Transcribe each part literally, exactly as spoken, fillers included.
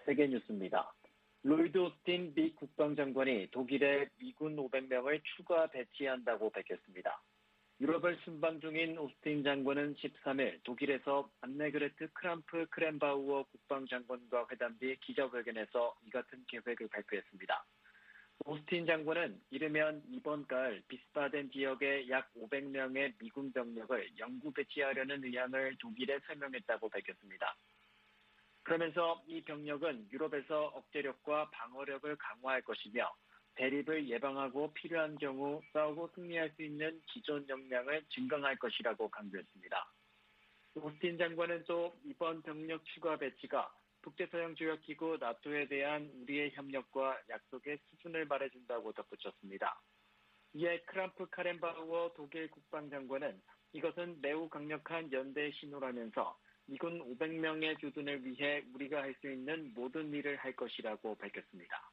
세계뉴스입니다. 로이드 오스틴 미 국방장관이 독일에 미군 오백 명을 추가 배치한다고 밝혔습니다. 유럽을 순방 중인 오스틴 장관은 십삼 일 독일에서 안네그레트 크람프 크렌바우어 국방장관과 회담 뒤 기자회견에서 이 같은 계획을 발표했습니다. 오스틴 장관은 이르면 이번 가을 비스바덴 지역에 약 오백 명의 미군 병력을 영구 배치하려는 의향을 독일에 설명했다고 밝혔습니다. 그러면서 이 병력은 유럽에서 억제력과 방어력을 강화할 것이며 대립을 예방하고 필요한 경우 싸우고 승리할 수 있는 기존 역량을 증강할 것이라고 강조했습니다. 오스틴 장관은 또 이번 병력 추가 배치가 북대서양조약기구 나토에 대한 우리의 협력과 약속의 수준을 말해준다고 덧붙였습니다. 이에 크람프 카렌바우어 독일 국방장관은 이것은 매우 강력한 연대의 신호라면서 미군 오백 명의 주둔을 위해 우리가 할 수 있는 모든 일을 할 것이라고 밝혔습니다.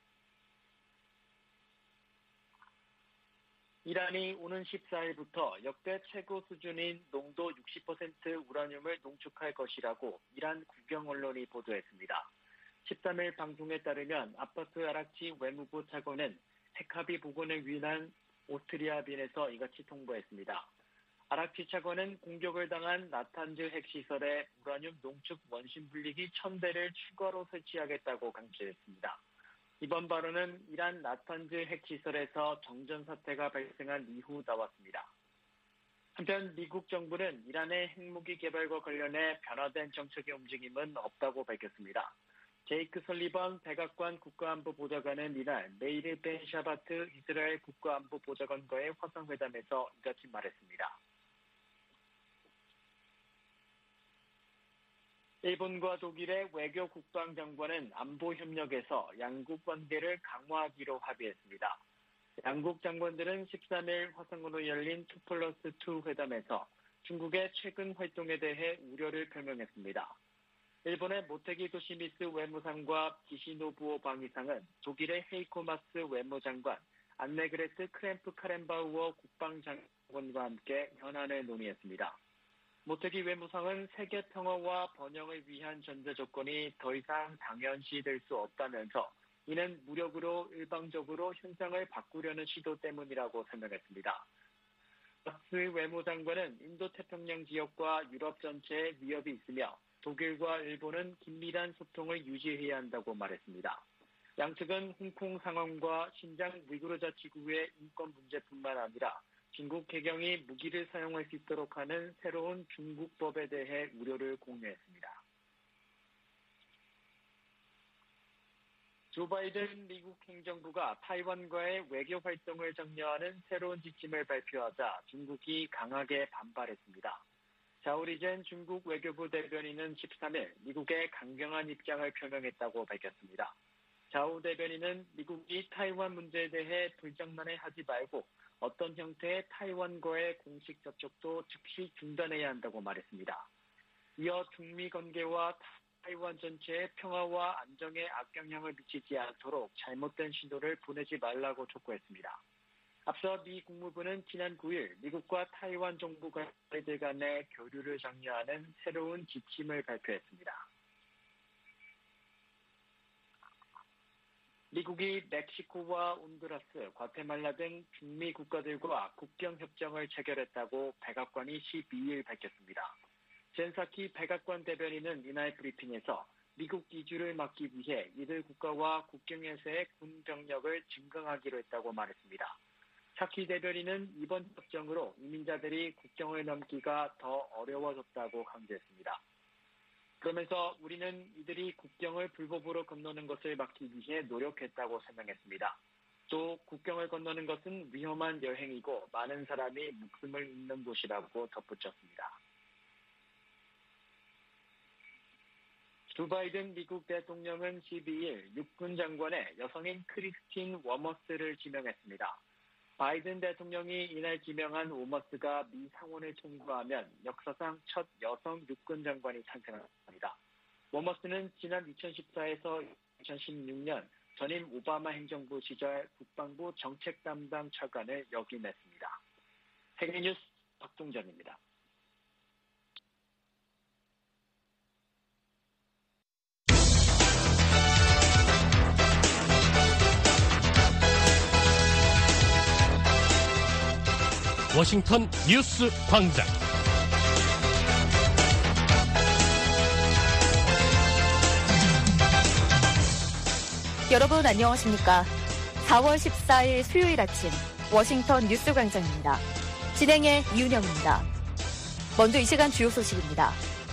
이란이 오는 십사 일부터 역대 최고 수준인 농도 육십 퍼센트 우라늄을 농축할 것이라고 이란 국영 언론이 보도했습니다. 십삼 일 방송에 따르면 아파스 아락치 외무부 차관은 핵합의 복원을 위한 오스트리아 빈에서 이같이 통보했습니다. 아락치 차관은 공격을 당한 나탄즈 핵시설에 우라늄 농축 원심 분리기 천 대를 추가로 설치하겠다고 강조했습니다. 이번 발언은 이란 나탄즈 핵시설에서 정전 사태가 발생한 이후 나왔습니다. 한편 미국 정부는 이란의 핵무기 개발과 관련해 변화된 정책의 움직임은 없다고 밝혔습니다. 제이크 설리번 백악관 국가안보보좌관은 이날 메이르 벤 샤바트 이스라엘 국가안보보좌관과의 화상회담에서 이같이 말했습니다. 일본과 독일의 외교 국방장관은 안보 협력에서 양국 관계를 강화하기로 합의했습니다. 양국 장관들은 십삼 일 화상으로 열린 투 플러스 투 회담에서 중국의 최근 활동에 대해 우려를 표명했습니다. 일본의 모테기 도시미스 외무상과 기시노부오 방위상은 독일의 헤이코 마스 외무장관, 안네그레트 크램프 카렌바우어 국방장관과 함께 현안을 논의했습니다. 모테기 외무상은 세계 평화와 번영을 위한 전제 조건이 더 이상 당연시될 수 없다면서 이는 무력으로 일방적으로 현상을 바꾸려는 시도 때문이라고 설명했습니다. 마스 외무장관은 인도태평양 지역과 유럽 전체에 위협이 있으며 독일과 일본은 긴밀한 소통을 유지해야 한다고 말했습니다. 양측은 홍콩 상황과 신장 위구르 자치구의 인권 문제뿐만 아니라 중국 해경이 무기를 사용할 수 있도록 하는 새로운 중국법에 대해 우려를 공유했습니다. 조 바이든 미국 행정부가 타이완과의 외교 활동을 장려하는 새로운 지침을 발표하자 중국이 강하게 반발했습니다. 자오리젠 중국 외교부 대변인은 십삼 일 미국의 강경한 입장을 표명했다고 밝혔습니다. 자오 대변인은 미국이 타이완 문제에 대해 불장난해하지 말고 어떤 형태의 타이완과의 공식 접촉도 즉시 중단해야 한다고 말했습니다. 이어 중미 관계와 타이완 전체의 평화와 안정에 악영향을 미치지 않도록 잘못된 신호를 보내지 말라고 촉구했습니다. 앞서 미 국무부는 지난 구 일 미국과 타이완 정부 관계들 간의 교류를 장려하는 새로운 지침을 발표했습니다. 미국이 멕시코와 온두라스, 과테말라 등 중미 국가들과 국경 협정을 체결했다고 백악관이 십이 일 밝혔습니다. 젠사키 백악관 대변인은 이날 브리핑에서 미국 이주를 막기 위해 이들 국가와 국경에서의 군 병력을 증강하기로 했다고 말했습니다. 사키 대변인은 이번 협정으로 이민자들이 국경을 넘기가 더 어려워졌다고 강조했습니다. 그러면서 우리는 이들이 국경을 불법으로 건너는 것을 막기 위해 노력했다고 설명했습니다. 또 국경을 건너는 것은 위험한 여행이고 많은 사람이 목숨을 잃는 곳이라고 덧붙였습니다. 조 바이든 미국 대통령은 십이 일 육군 장관에 여성인 크리스틴 워머스를 지명했습니다. 바이든 대통령이 이날 지명한 워머스가 미 상원을 통과하면 역사상 첫 여성 육군 장관이 탄생합니다. 워머스는 지난 이천십사에서 이천십육 년 전임 오바마 행정부 시절 국방부 정책 담당 차관을 역임했습니다. 세계뉴스 박동전입니다. 워싱턴 뉴스 광장. 여러분 안녕하십니까? 사월 십사일 수요일 아침 워싱턴 뉴스 광장입니다. 진행의 이윤영입니다. 먼저 이 시간 주요 소식입니다.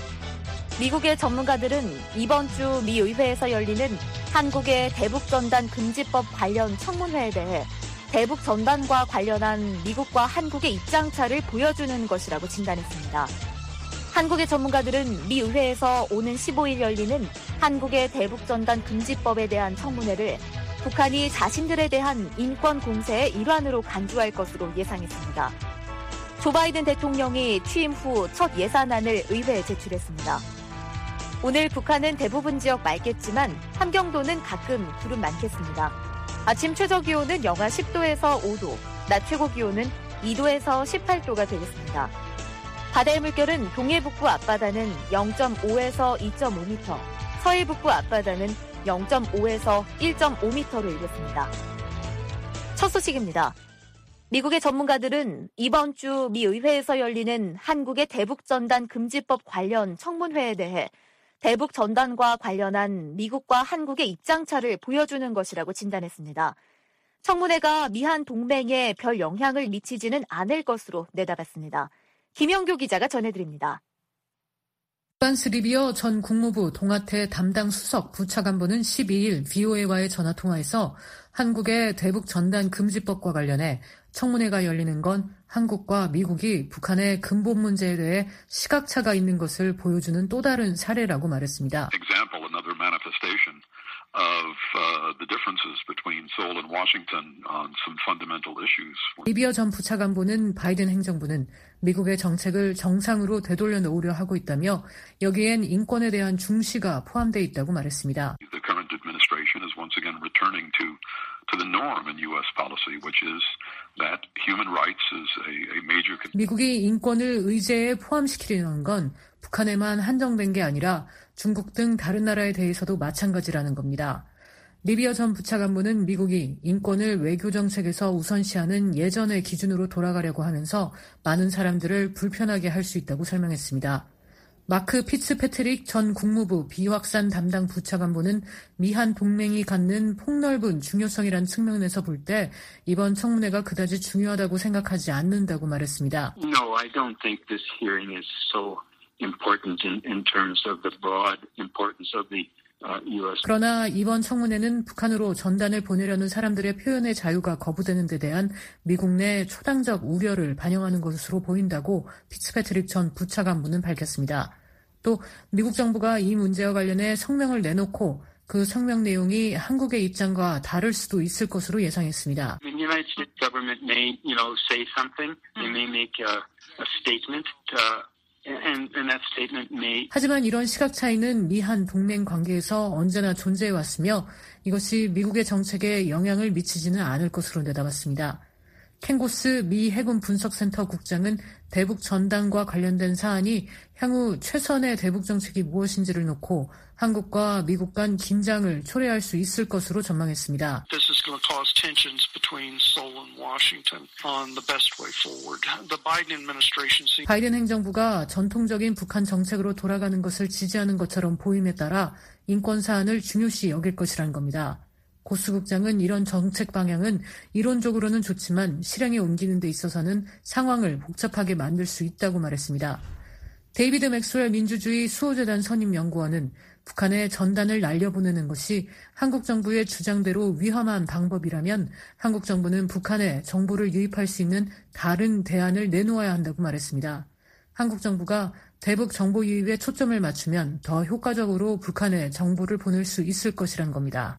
미국의 전문가들은 이번 주 미 의회에서 열리는 한국의 대북전단 금지법 관련 청문회에 대해 대북전단과 관련한 미국과 한국의 입장차를 보여주는 것이라고 진단했습니다. 한국의 전문가들은 미 의회에서 오는 십오일 열리는 한국의 대북전단 금지법에 대한 청문회를 북한이 자신들에 대한 인권 공세의 일환으로 간주할 것으로 예상했습니다. 조 바이든 대통령이 취임 후 첫 예산안을 의회에 제출했습니다. 오늘 북한은 대부분 지역 맑겠지만 함경도는 가끔 구름 많겠습니다. 아침 최저기온은 영하 십도에서 오도, 낮 최고기온은 이도에서 십팔도가 되겠습니다. 바다의 물결은 동해북부 앞바다는 영점오에서 이점오 미터, 서해북부 앞바다는 영점오에서 일점오 미터로 일겠습니다. 첫 소식입니다. 미국의 전문가들은 이번 주 미 의회에서 열리는 한국의 대북전단 금지법 관련 청문회에 대해 대북전단과 관련한 미국과 한국의 입장차를 보여주는 것이라고 진단했습니다. 청문회가 미한 동맹에 별 영향을 미치지는 않을 것으로 내다봤습니다. 김영교 기자가 전해드립니다. 반스 리비어 전 국무부 동아태 담당 수석 부차관보는 십이일 브이오에이와의 전화통화에서 한국의 대북전단 금지법과 관련해 청문회가 열리는 건 한국과 미국이 북한의 근본 문제에 대해 시각차가 있는 것을 보여주는 또 다른 사례라고 말했습니다. Example, another manifestation of uh, the differences between Seoul and Washington on some fundamental issues. 리비어 전 부차관보는 바이든 행정부는 미국의 정책을 정상으로 되돌려 놓으려 하고 있다며 여기엔 인권에 대한 중시가 포함되어 있다고 말했습니다. The current administration is once again returning to to the norm in U S policy, which is that human rights is a, a major. 미국이 인권을 의제에 포함시키려는 건 북한에만 한정된 게 아니라 중국 등 다른 나라에 대해서도 마찬가지라는 겁니다. 리비어 전 부차관보는 미국이 인권을 외교 정책에서 우선시하는 예전의 기준으로 돌아가려고 하면서 많은 사람들을 불편하게 할 수 있다고 설명했습니다. 마크 피츠패트릭 전 국무부 비확산 담당 부차관보는 미한 동맹이 갖는 폭넓은 중요성이란 측면에서 볼 때 이번 청문회가 그다지 중요하다고 생각하지 않는다고 말했습니다. No, I don't think this hearing is so important in, in terms of the broad importance of the U S. 그러나 이번 청문회는 북한으로 전단을 보내려는 사람들의 표현의 자유가 거부되는 데 대한 미국 내 초당적 우려를 반영하는 것으로 보인다고 피츠패트릭 전 부차관보는 밝혔습니다. 또 미국 정부가 이 문제와 관련해 성명을 내놓고 그 성명 내용이 한국의 입장과 다를 수도 있을 것으로 예상했습니다. The United States government may, you know, say something. They may make a, a statement. Uh, And, and that statement may... 하지만 이런 시각 차이는 미한 동맹 관계에서 언제나 존재해왔으며 이것이 미국의 정책에 영향을 미치지는 않을 것으로 내다봤습니다. 켄고스 미 해군 분석센터 국장은 대북 전단과 관련된 사안이 향후 최선의 대북 정책이 무엇인지를 놓고 한국과 미국 간 긴장을 초래할 수 있을 것으로 전망했습니다. This is going to cause tensions between Seoul and Washington on the best way forward. The Biden administration sees... 바이든 행정부가 전통적인 북한 정책으로 돌아가는 것을 지지하는 것처럼 보임에 따라 인권 사안을 중요시 여길 것이라는 겁니다. 고스 국장은 이런 정책 방향은 이론적으로는 좋지만 실행에 옮기는 데 있어서는 상황을 복잡하게 만들 수 있다고 말했습니다. 데이비드 맥스웰 민주주의 수호재단 선임 연구원은 북한에 전단을 날려보내는 것이 한국 정부의 주장대로 위험한 방법이라면 한국 정부는 북한에 정보를 유입할 수 있는 다른 대안을 내놓아야 한다고 말했습니다. 한국 정부가 대북 정보 유입에 초점을 맞추면 더 효과적으로 북한에 정보를 보낼 수 있을 것이란 겁니다.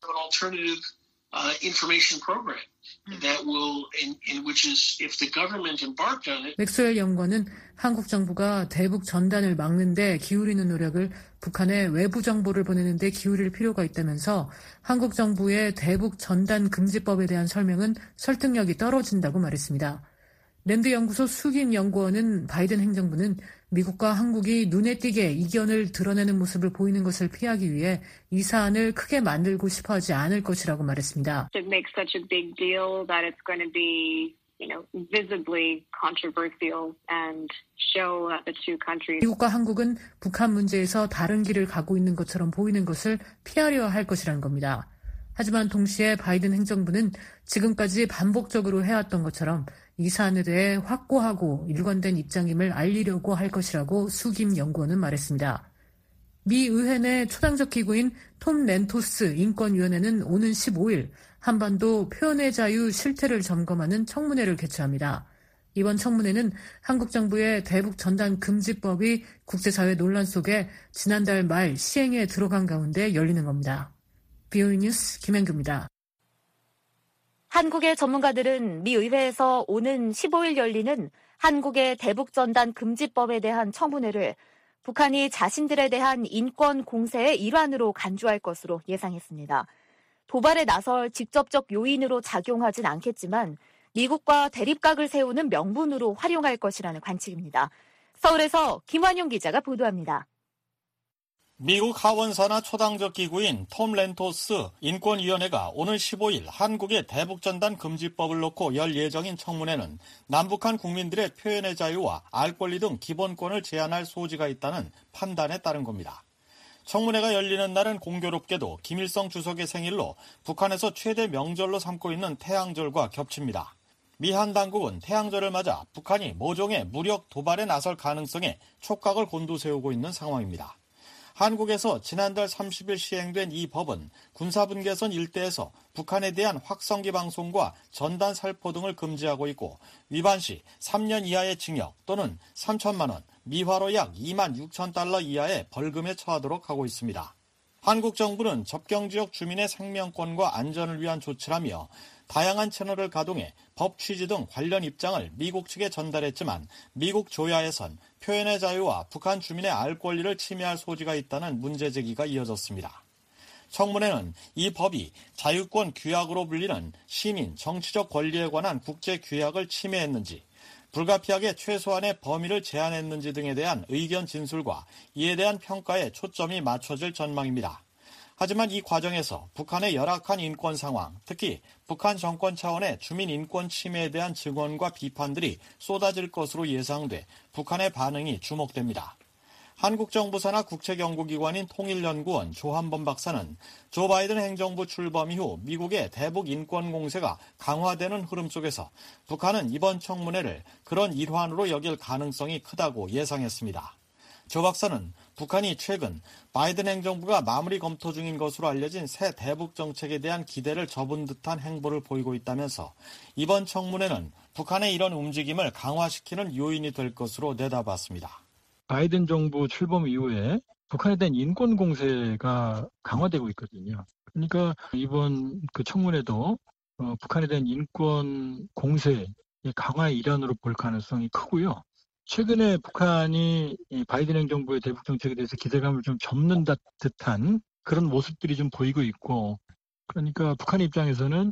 맥스웰 연구원은 한국 정부가 대북 전단을 막는 데 기울이는 노력을 북한에 외부 정보를 보내는 데 기울일 필요가 있다면서 한국 정부의 대북 전단 금지법에 대한 설명은 설득력이 떨어진다고 말했습니다. 랜드 연구소 수김 연구원은 바이든 행정부는 미국과 한국이 눈에 띄게 이견을 드러내는 모습을 보이는 것을 피하기 위해 이 사안을 크게 만들고 싶어하지 않을 것이라고 말했습니다. To make such a big deal that it's going to be you know, visibly controversial and show that the two countries. 미국과 한국은 북한 문제에서 다른 길을 가고 있는 것처럼 보이는 것을 피하려 할 것이라는 겁니다. 하지만 동시에 바이든 행정부는 지금까지 반복적으로 해왔던 것처럼 이 사안에 대해 확고하고 일관된 입장임을 알리려고 할 것이라고 수김 연구원은 말했습니다. 미 의회 내 초당적 기구인 톰 렌토스 인권위원회는 오는 십오일 한반도 표현의 자유 실태를 점검하는 청문회를 개최합니다. 이번 청문회는 한국 정부의 대북 전단 금지법이 국제사회 논란 속에 지난달 말 시행에 들어간 가운데 열리는 겁니다. 비오이 뉴스 김현규입니다. 한국의 전문가들은 미 의회에서 오는 십오일 열리는 한국의 대북 전단 금지법에 대한 청문회를 북한이 자신들에 대한 인권 공세의 일환으로 간주할 것으로 예상했습니다. 도발에 나설 직접적 요인으로 작용하진 않겠지만 미국과 대립각을 세우는 명분으로 활용할 것이라는 관측입니다. 서울에서 김환용 기자가 보도합니다. 미국 하원사나 초당적 기구인 톰 렌토스 인권위원회가 오는 십오일 한국의 대북전단 금지법을 놓고 열 예정인 청문회는 남북한 국민들의 표현의 자유와 알 권리 등 기본권을 제한할 소지가 있다는 판단에 따른 겁니다. 청문회가 열리는 날은 공교롭게도 김일성 주석의 생일로 북한에서 최대 명절로 삼고 있는 태양절과 겹칩니다. 미 한 당국은 태양절을 맞아 북한이 모종의 무력 도발에 나설 가능성에 촉각을 곤두세우고 있는 상황입니다. 한국에서 지난달 삼십일 시행된 이 법은 군사분계선 일대에서 북한에 대한 확성기 방송과 전단 살포 등을 금지하고 있고 위반 시 삼 년 이하의 징역 또는 삼천만 원, 미화로 약 이만 육천 달러 이하의 벌금에 처하도록 하고 있습니다. 한국 정부는 접경지역 주민의 생명권과 안전을 위한 조치라며 다양한 채널을 가동해 법 취지 등 관련 입장을 미국 측에 전달했지만 미국 조야에선 표현의 자유와 북한 주민의 알 권리를 침해할 소지가 있다는 문제 제기가 이어졌습니다. 청문회는 이 법이 자유권 규약으로 불리는 시민, 정치적 권리에 관한 국제 규약을 침해했는지, 불가피하게 최소한의 범위를 제한했는지 등에 대한 의견 진술과 이에 대한 평가에 초점이 맞춰질 전망입니다. 하지만 이 과정에서 북한의 열악한 인권 상황, 특히 북한 정권 차원의 주민 인권 침해에 대한 증언과 비판들이 쏟아질 것으로 예상돼 북한의 반응이 주목됩니다. 한국 정부 산하 국책연구기관인 통일연구원 조한범 박사는 조 바이든 행정부 출범 이후 미국의 대북 인권 공세가 강화되는 흐름 속에서 북한은 이번 청문회를 그런 일환으로 여길 가능성이 크다고 예상했습니다. 조 박사는 북한이 최근 바이든 행정부가 마무리 검토 중인 것으로 알려진 새 대북 정책에 대한 기대를 접은 듯한 행보를 보이고 있다면서 이번 청문회는 북한의 이런 움직임을 강화시키는 요인이 될 것으로 내다봤습니다. 바이든 정부 출범 이후에 북한에 대한 인권 공세가 강화되고 있거든요. 그러니까 이번 그 청문회도 어, 북한에 대한 인권 공세의 강화의 일환으로 볼 가능성이 크고요. 최근에 북한이 바이든 행정부의 대북 정책에 대해서 기대감을 좀 접는 듯한 그런 모습들이 좀 보이고 있고, 그러니까 북한 입장에서는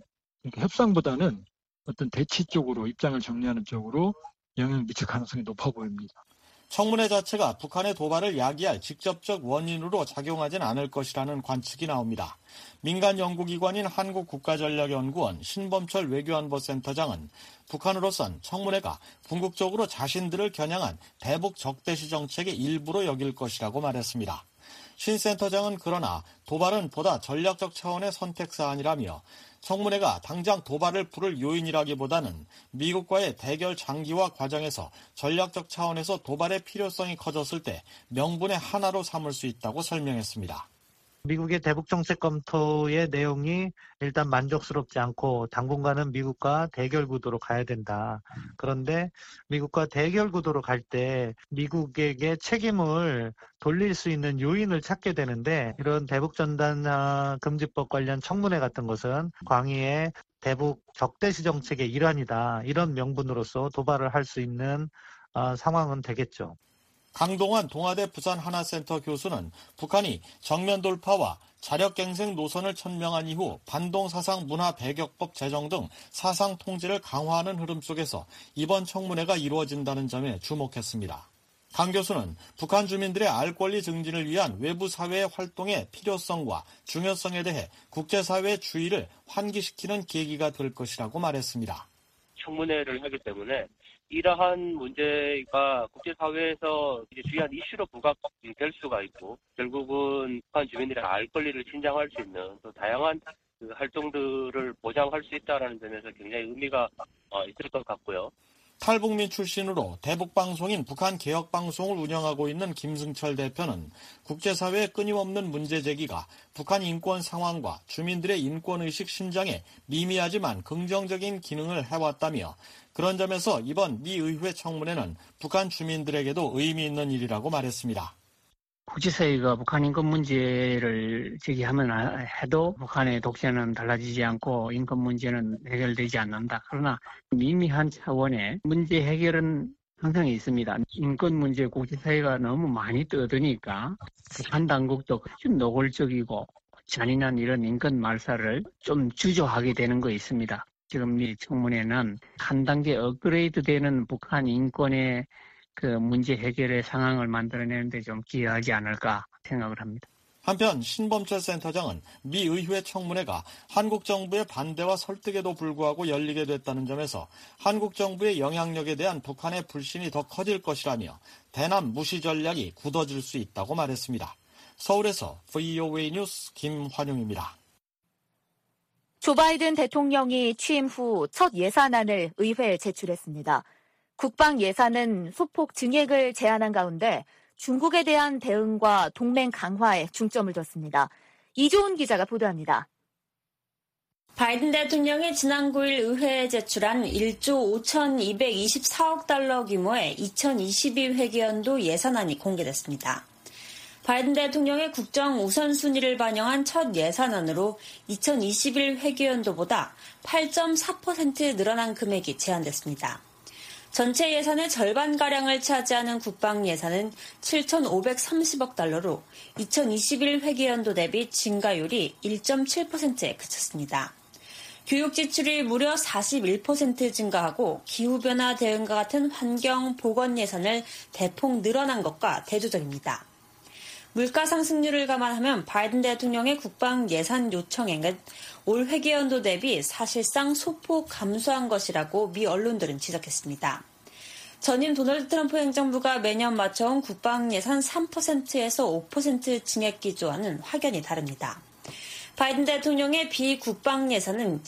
협상보다는 어떤 대치 쪽으로 입장을 정리하는 쪽으로 영향을 미칠 가능성이 높아 보입니다. 청문회 자체가 북한의 도발을 야기할 직접적 원인으로 작용하진 않을 것이라는 관측이 나옵니다. 민간 연구기관인 한국국가전략연구원 신범철 외교안보센터장은 북한으로선 청문회가 궁극적으로 자신들을 겨냥한 대북 적대시 정책의 일부로 여길 것이라고 말했습니다. 신 센터장은 그러나 도발은 보다 전략적 차원의 선택사안이라며 청문회가 당장 도발을 부를 요인이라기보다는 미국과의 대결 장기화 과정에서 전략적 차원에서 도발의 필요성이 커졌을 때 명분의 하나로 삼을 수 있다고 설명했습니다. 미국의 대북 정책 검토의 내용이 일단 만족스럽지 않고 당분간은 미국과 대결 구도로 가야 된다. 그런데 미국과 대결 구도로 갈 때 미국에게 책임을 돌릴 수 있는 요인을 찾게 되는데, 이런 대북 전단 금지법 관련 청문회 같은 것은 광의의 대북 적대시 정책의 일환이다. 이런 명분으로서 도발을 할 수 있는 어, 상황은 되겠죠. 강동환 동아대 부산하나센터 교수는 북한이 정면 돌파와 자력갱생 노선을 천명한 이후 반동사상 문화 배격법 제정 등 사상 통제를 강화하는 흐름 속에서 이번 청문회가 이루어진다는 점에 주목했습니다. 강 교수는 북한 주민들의 알 권리 증진을 위한 외부 사회의 활동의 필요성과 중요성에 대해 국제사회의 주의를 환기시키는 계기가 될 것이라고 말했습니다. 청문회를 하기 때문에 이러한 문제가 국제사회에서 이제 중요한 이슈로 부각될 수가 있고 결국은 북한 주민들의 알 권리를 신장할 수 있는 또 다양한 그 활동들을 보장할 수 있다는 점에서 굉장히 의미가 있을 것 같고요. 탈북민 출신으로 대북방송인 북한개혁방송을 운영하고 있는 김승철 대표는 국제사회의 끊임없는 문제 제기가 북한 인권 상황과 주민들의 인권의식 신장에 미미하지만 긍정적인 기능을 해왔다며 그런 점에서 이번 미 의회 청문회는 북한 주민들에게도 의미 있는 일이라고 말했습니다. 국제사회가 북한 인권 문제를 제기하면 해도 북한의 독재는 달라지지 않고 인권 문제는 해결되지 않는다. 그러나 미미한 차원의 문제 해결은 항상 있습니다. 인권 문제 국제사회가 너무 많이 떠드니까 북한 당국도 좀 노골적이고 잔인한 이런 인권 말살을 좀 주저하게 되는 거 있습니다. 지금 이 청문회는 한 단계 업그레이드 되는 북한 인권의 그 문제 해결의 상황을 만들어내는데 좀 기여하지 않을까 생각을 합니다. 한편 신범철 센터장은 미 의회 청문회가 한국 정부의 반대와 설득에도 불구하고 열리게 됐다는 점에서 한국 정부의 영향력에 대한 북한의 불신이 더 커질 것이라며 대남 무시 전략이 굳어질 수 있다고 말했습니다. 서울에서 브이오에이 뉴스 김환용입니다. 조 바이든 대통령이 취임 후 첫 예산안을 의회에 제출했습니다. 국방 예산은 소폭 증액을 제안한 가운데 중국에 대한 대응과 동맹 강화에 중점을 뒀습니다. 이조은 기자가 보도합니다. 바이든 대통령이 지난 구일 의회에 제출한 일조 오천이백이십사억 달러 규모의 이천이십이 회계연도 예산안이 공개됐습니다. 바이든 대통령의 국정 우선순위를 반영한 첫 예산안으로 이천이십일 회계연도보다 팔 점 사 퍼센트 늘어난 금액이 제안됐습니다. 전체 예산의 절반가량을 차지하는 국방 예산은 칠천오백삼십억 달러로 이천이십일 회계연도 대비 증가율이 일 점 칠 퍼센트에 그쳤습니다. 교육 지출이 무려 사십일 퍼센트 증가하고 기후변화 대응과 같은 환경, 보건 예산을 대폭 늘어난 것과 대조적입니다. 물가 상승률을 감안하면 바이든 대통령의 국방 예산 요청액은 올 회계연도 대비 사실상 소폭 감소한 것이라고 미 언론들은 지적했습니다. 전임 도널드 트럼프 행정부가 매년 맞춰온 국방 예산 삼 퍼센트에서 오 퍼센트 증액 기조와는 확연히 다릅니다. 바이든 대통령의 비국방 예산은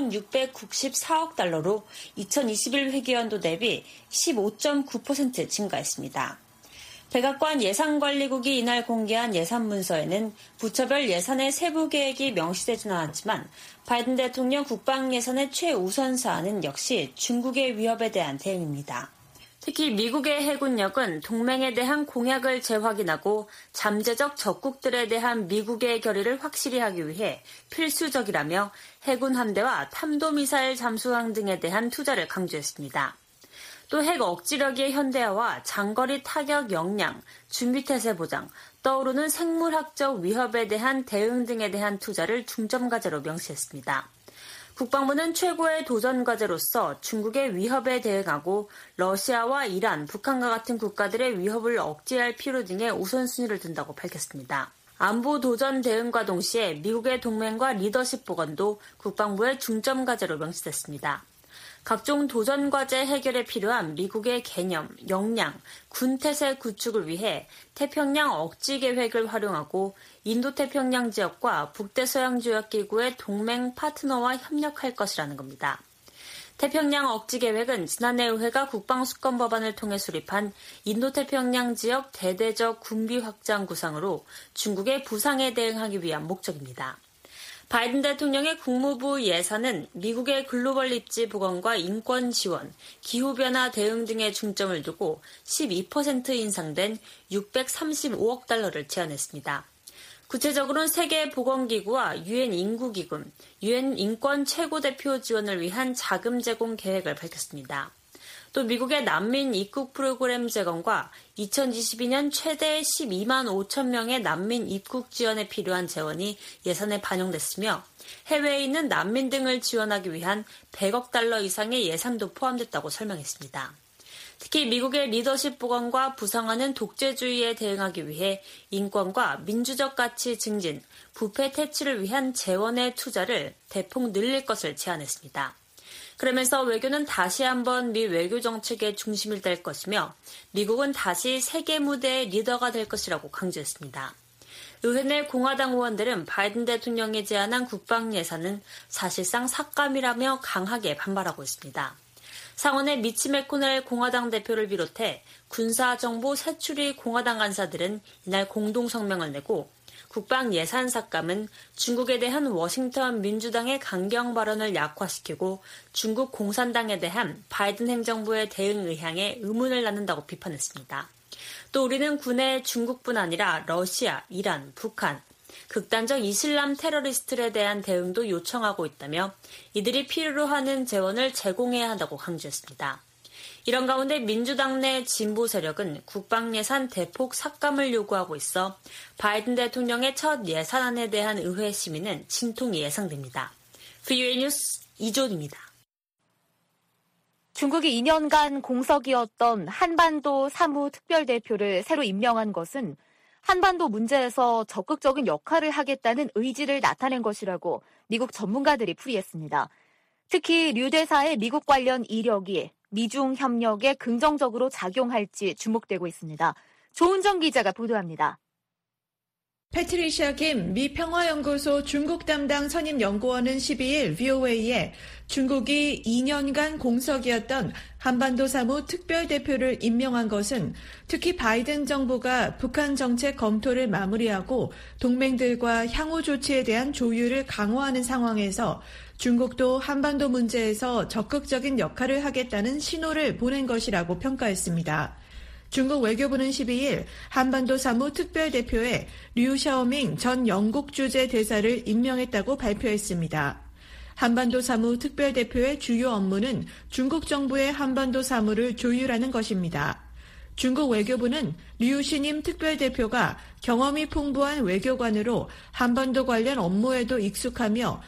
칠천육백구십사억 달러로 이천이십일 회계연도 대비 십오 점 구 퍼센트 증가했습니다. 백악관 예산관리국이 이날 공개한 예산 문서에는 부처별 예산의 세부 계획이 명시되지는 않았지만 바이든 대통령 국방 예산의 최우선 사안은 역시 중국의 위협에 대한 대응입니다. 특히 미국의 해군력은 동맹에 대한 공약을 재확인하고 잠재적 적국들에 대한 미국의 결의를 확실히 하기 위해 필수적이라며 해군 함대와 탄도미사일 잠수함 등에 대한 투자를 강조했습니다. 또 핵 억지력의 현대화와 장거리 타격 역량, 준비태세 보장, 떠오르는 생물학적 위협에 대한 대응 등에 대한 투자를 중점 과제로 명시했습니다. 국방부는 최고의 도전 과제로서 중국의 위협에 대응하고 러시아와 이란, 북한과 같은 국가들의 위협을 억제할 필요 등의 우선순위를 둔다고 밝혔습니다. 안보 도전 대응과 동시에 미국의 동맹과 리더십 복원도 국방부의 중점 과제로 명시됐습니다. 각종 도전 과제 해결에 필요한 미국의 개념, 역량, 군태세 구축을 위해 태평양 억지 계획을 활용하고 인도태평양 지역과 북대서양조약기구의 동맹 파트너와 협력할 것이라는 겁니다. 태평양 억지 계획은 지난해 의회가 국방수권 법안을 통해 수립한 인도태평양 지역 대대적 군비 확장 구상으로 중국의 부상에 대응하기 위한 목적입니다. 바이든 대통령의 국무부 예산은 미국의 글로벌 입지 복원과 인권 지원, 기후변화 대응 등에 중점을 두고 십이 퍼센트 인상된 육백삼십오억 달러를 제안했습니다. 구체적으로는 세계보건기구와 유엔 인구기금, 유엔 인권 최고대표 지원을 위한 자금 제공 계획을 밝혔습니다. 또 미국의 난민 입국 프로그램 재건과 이천이십이년 최대 십이만 오천 명의 난민 입국 지원에 필요한 재원이 예산에 반영됐으며 해외에 있는 난민 등을 지원하기 위한 백억 달러 이상의 예산도 포함됐다고 설명했습니다. 특히 미국의 리더십 복원과 부상하는 독재주의에 대응하기 위해 인권과 민주적 가치 증진, 부패 퇴치를 위한 재원의 투자를 대폭 늘릴 것을 제안했습니다. 그러면서 외교는 다시 한번 미 외교 정책의 중심이 될 것이며 미국은 다시 세계 무대의 리더가 될 것이라고 강조했습니다. 의회 내 공화당 의원들은 바이든 대통령이 제안한 국방 예산은 사실상 삭감이라며 강하게 반발하고 있습니다. 상원의 미치 매코넬 공화당 대표를 비롯해 군사정보 세출이 공화당 간사들은 이날 공동성명을 내고 국방 예산 삭감은 중국에 대한 워싱턴 민주당의 강경 발언을 약화시키고 중국 공산당에 대한 바이든 행정부의 대응 의향에 의문을 낳는다고 비판했습니다. 또 우리는 국내 중국뿐 아니라 러시아, 이란, 북한, 극단적 이슬람 테러리스트에 대한 대응도 요청하고 있다며 이들이 필요로 하는 재원을 제공해야 한다고 강조했습니다. 이런 가운데 민주당 내 진보 세력은 국방 예산 대폭 삭감을 요구하고 있어 바이든 대통령의 첫 예산안에 대한 의회 심의는 진통이 예상됩니다. 브이오에이 뉴스 이존입니다. 중국이 이 년간 공석이었던 한반도 사무특별대표를 새로 임명한 것은 한반도 문제에서 적극적인 역할을 하겠다는 의지를 나타낸 것이라고 미국 전문가들이 풀이했습니다. 특히 류 대사의 미국 관련 이력이 미중 협력에 긍정적으로 작용할지 주목되고 있습니다. 조은정 기자가 보도합니다. 패트리샤 김 미 평화연구소 중국 담당 선임 연구원은 십이일 브이오에이에 중국이 이 년간 공석이었던 한반도 사무 특별대표를 임명한 것은 특히 바이든 정부가 북한 정책 검토를 마무리하고 동맹들과 향후 조치에 대한 조율을 강화하는 상황에서 중국도 한반도 문제에서 적극적인 역할을 하겠다는 신호를 보낸 것이라고 평가했습니다. 중국 외교부는 십이일 한반도 사무 특별대표에 류 샤오밍 전 영국 주재 대사를 임명했다고 발표했습니다. 한반도 사무 특별대표의 주요 업무는 중국 정부의 한반도 사무를 조율하는 것입니다. 중국 외교부는 류 신임 특별대표가 경험이 풍부한 외교관으로 한반도 관련 업무에도 익숙하며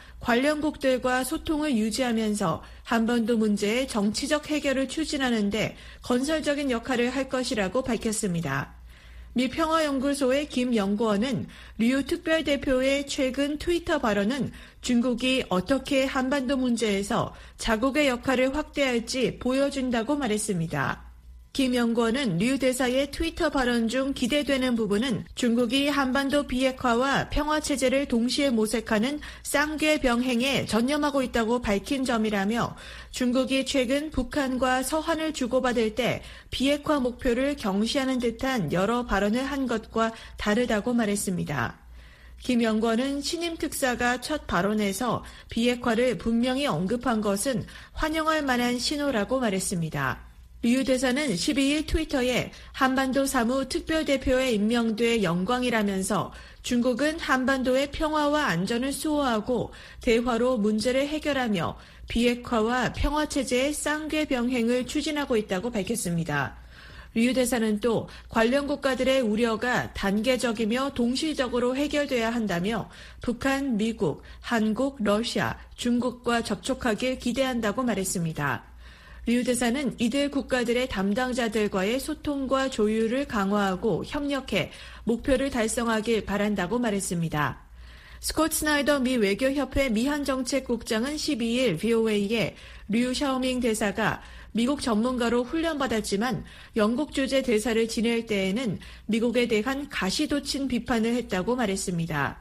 관련국들과 소통을 유지하면서 한반도 문제의 정치적 해결을 추진하는 데 건설적인 역할을 할 것이라고 밝혔습니다. 미 평화연구소의 김 연구원은 류 특별대표의 최근 트위터 발언은 중국이 어떻게 한반도 문제에서 자국의 역할을 확대할지 보여준다고 말했습니다. 김 연구원은 류 대사의 트위터 발언 중 기대되는 부분은 중국이 한반도 비핵화와 평화체제를 동시에 모색하는 쌍궤 병행에 전념하고 있다고 밝힌 점이라며 중국이 최근 북한과 서한을 주고받을 때 비핵화 목표를 경시하는 듯한 여러 발언을 한 것과 다르다고 말했습니다. 김 연구원은 신임 특사가 첫 발언에서 비핵화를 분명히 언급한 것은 환영할 만한 신호라고 말했습니다. 류 대사는 십이일 트위터에 한반도 사무 특별대표에 임명돼 영광이라면서 중국은 한반도의 평화와 안전을 수호하고 대화로 문제를 해결하며 비핵화와 평화체제의 쌍궤 병행을 추진하고 있다고 밝혔습니다. 류 대사는 또 관련 국가들의 우려가 단계적이며 동시적으로 해결돼야 한다며 북한, 미국, 한국, 러시아, 중국과 접촉하길 기대한다고 말했습니다. 류 대사는 이들 국가들의 담당자들과의 소통과 조율을 강화하고 협력해 목표를 달성하길 바란다고 말했습니다. 스콧 스나이더 미 외교협회 미한정책국장은 십이일 브이오에이에 류 샤오밍 대사가 미국 전문가로 훈련받았지만 영국 주재 대사를 지낼 때에는 미국에 대한 가시돋친 비판을 했다고 말했습니다.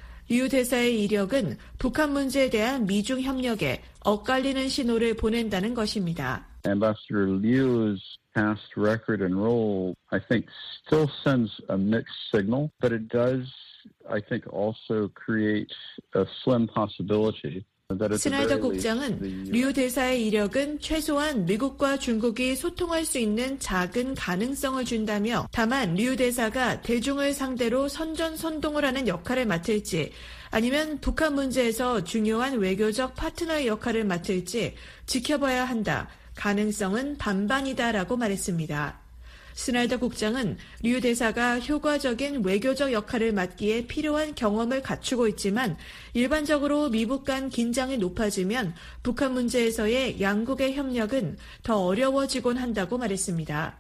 류 대사의 이력은 북한 문제에 대한 미중 협력에 엇갈리는 신호를 보낸다는 것입니다. Ambassador Liu's past record and role, I think, still sends a mixed signal, but it does, I think, also create a slim possibility. 스나이더 국장은 류 대사의 이력은 최소한 미국과 중국이 소통할 수 있는 작은 가능성을 준다며 다만 류 대사가 대중을 상대로 선전선동을 하는 역할을 맡을지 아니면 북한 문제에서 중요한 외교적 파트너의 역할을 맡을지 지켜봐야 한다. 가능성은 반반이다라고 말했습니다. 스나이더 국장은 류 대사가 효과적인 외교적 역할을 맡기에 필요한 경험을 갖추고 있지만 일반적으로 미북 간 긴장이 높아지면 북한 문제에서의 양국의 협력은 더 어려워지곤 한다고 말했습니다.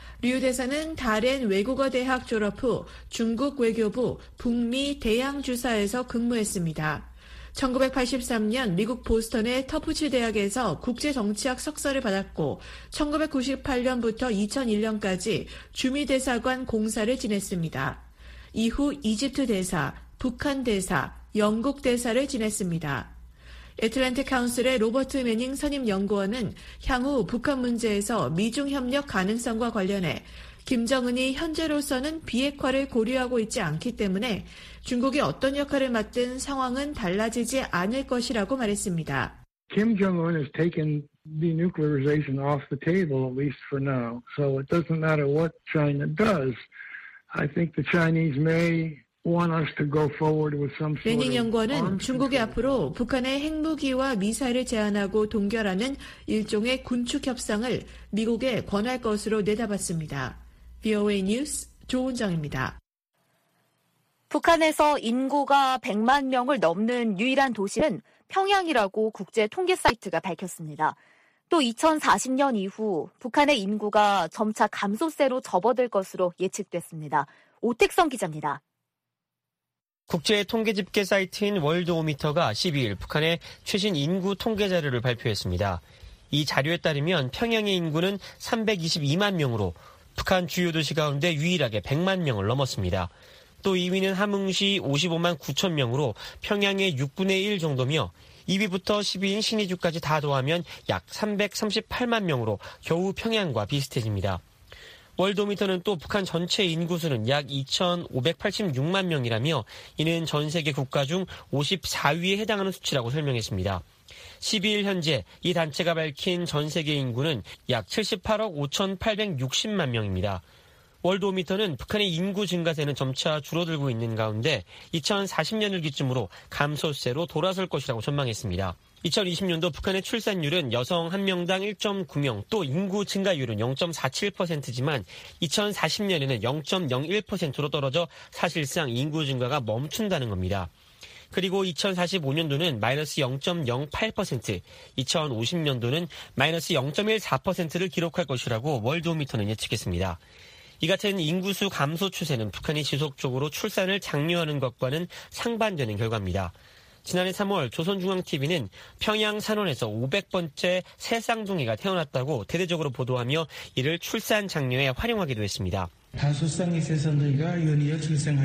류 대사는 다롄 외국어 대학 졸업 후 중국 외교부 북미 대양주사에서 근무했습니다. 천구백팔십삼 년 미국 보스턴의 터프츠 대학에서 국제정치학 석사를 받았고 천구백구십팔 년부터 이천일 년까지 주미대사관 공사를 지냈습니다. 이후 이집트 대사, 북한 대사, 영국 대사를 지냈습니다. 애틀랜틱 카운슬의 로버트 매닝 선임 연구원은 향후 북한 문제에서 미중 협력 가능성과 관련해 김정은이 현재로서는 비핵화를 고려하고 있지 않기 때문에 중국이 어떤 역할을 맡든 상황은 달라지지 않을 것이라고 말했습니다. Kim Jong-un has taken denuclearization off the table, at least for now. So it doesn't matter what China does. I think the Chinese may want us to go forward with some sort of 매닝 연구원은 중국이 control. 앞으로 북한의 핵무기와 미사일을 제한하고 동결하는 일종의 군축 협상을 미국에 권할 것으로 내다봤습니다. 브이오에이 뉴스 조은정입니다. 북한에서 인구가 백만 명을 넘는 유일한 도시는 평양이라고 국제 통계 사이트가 밝혔습니다. 또 이천사십 년 이후 북한의 인구가 점차 감소세로 접어들 것으로 예측됐습니다. 오택성 기자입니다. 국제 통계 집계 사이트인 월드오미터가 십이 일 북한의 최신 인구 통계 자료를 발표했습니다. 이 자료에 따르면 평양의 인구는 삼백이십이만 명으로 북한 주요 도시 가운데 유일하게 백만 명을 넘었습니다. 또 이 위는 함흥시 오십오만 구천 명으로 평양의 육분의 일 정도며 이 위부터 십 위인 신의주까지 다 더하면 약 삼백삼십팔만 명으로 겨우 평양과 비슷해집니다. 월드오미터는 또 북한 전체 인구수는 약 이천오백팔십육만 명이라며 이는 전 세계 국가 중 오십사 위에 해당하는 수치라고 설명했습니다. 십이 일 현재 이 단체가 밝힌 전 세계 인구는 약 칠십팔억 오천팔백육십만 명입니다. 월드오미터는 북한의 인구 증가세는 점차 줄어들고 있는 가운데 이천사십 년을 기점으로 감소세로 돌아설 것이라고 전망했습니다. 이천이십 년도 북한의 출산율은 여성 한 명당 일 점 구 명, 또 인구 증가율은 영 점 사칠 퍼센트지만 이천사십 년에는 영 점 영일 퍼센트로 떨어져 사실상 인구 증가가 멈춘다는 겁니다. 그리고 이천사십오 년도는 마이너스 영 점 영팔 퍼센트, 이천오십 년도는 마이너스 영 점 일사 퍼센트를 기록할 것이라고 월드오미터는 예측했습니다. 이 같은 인구수 감소 추세는 북한이 지속적으로 출산을 장려하는 것과는 상반되는 결과입니다. 지난해 삼월 조선중앙티비는 평양 산원에서 오백 번째 새 쌍둥이가 태어났다고 대대적으로 보도하며 이를 출산 장려에 활용하기도 했습니다. 다소쌍이 새 쌍둥이가 연이어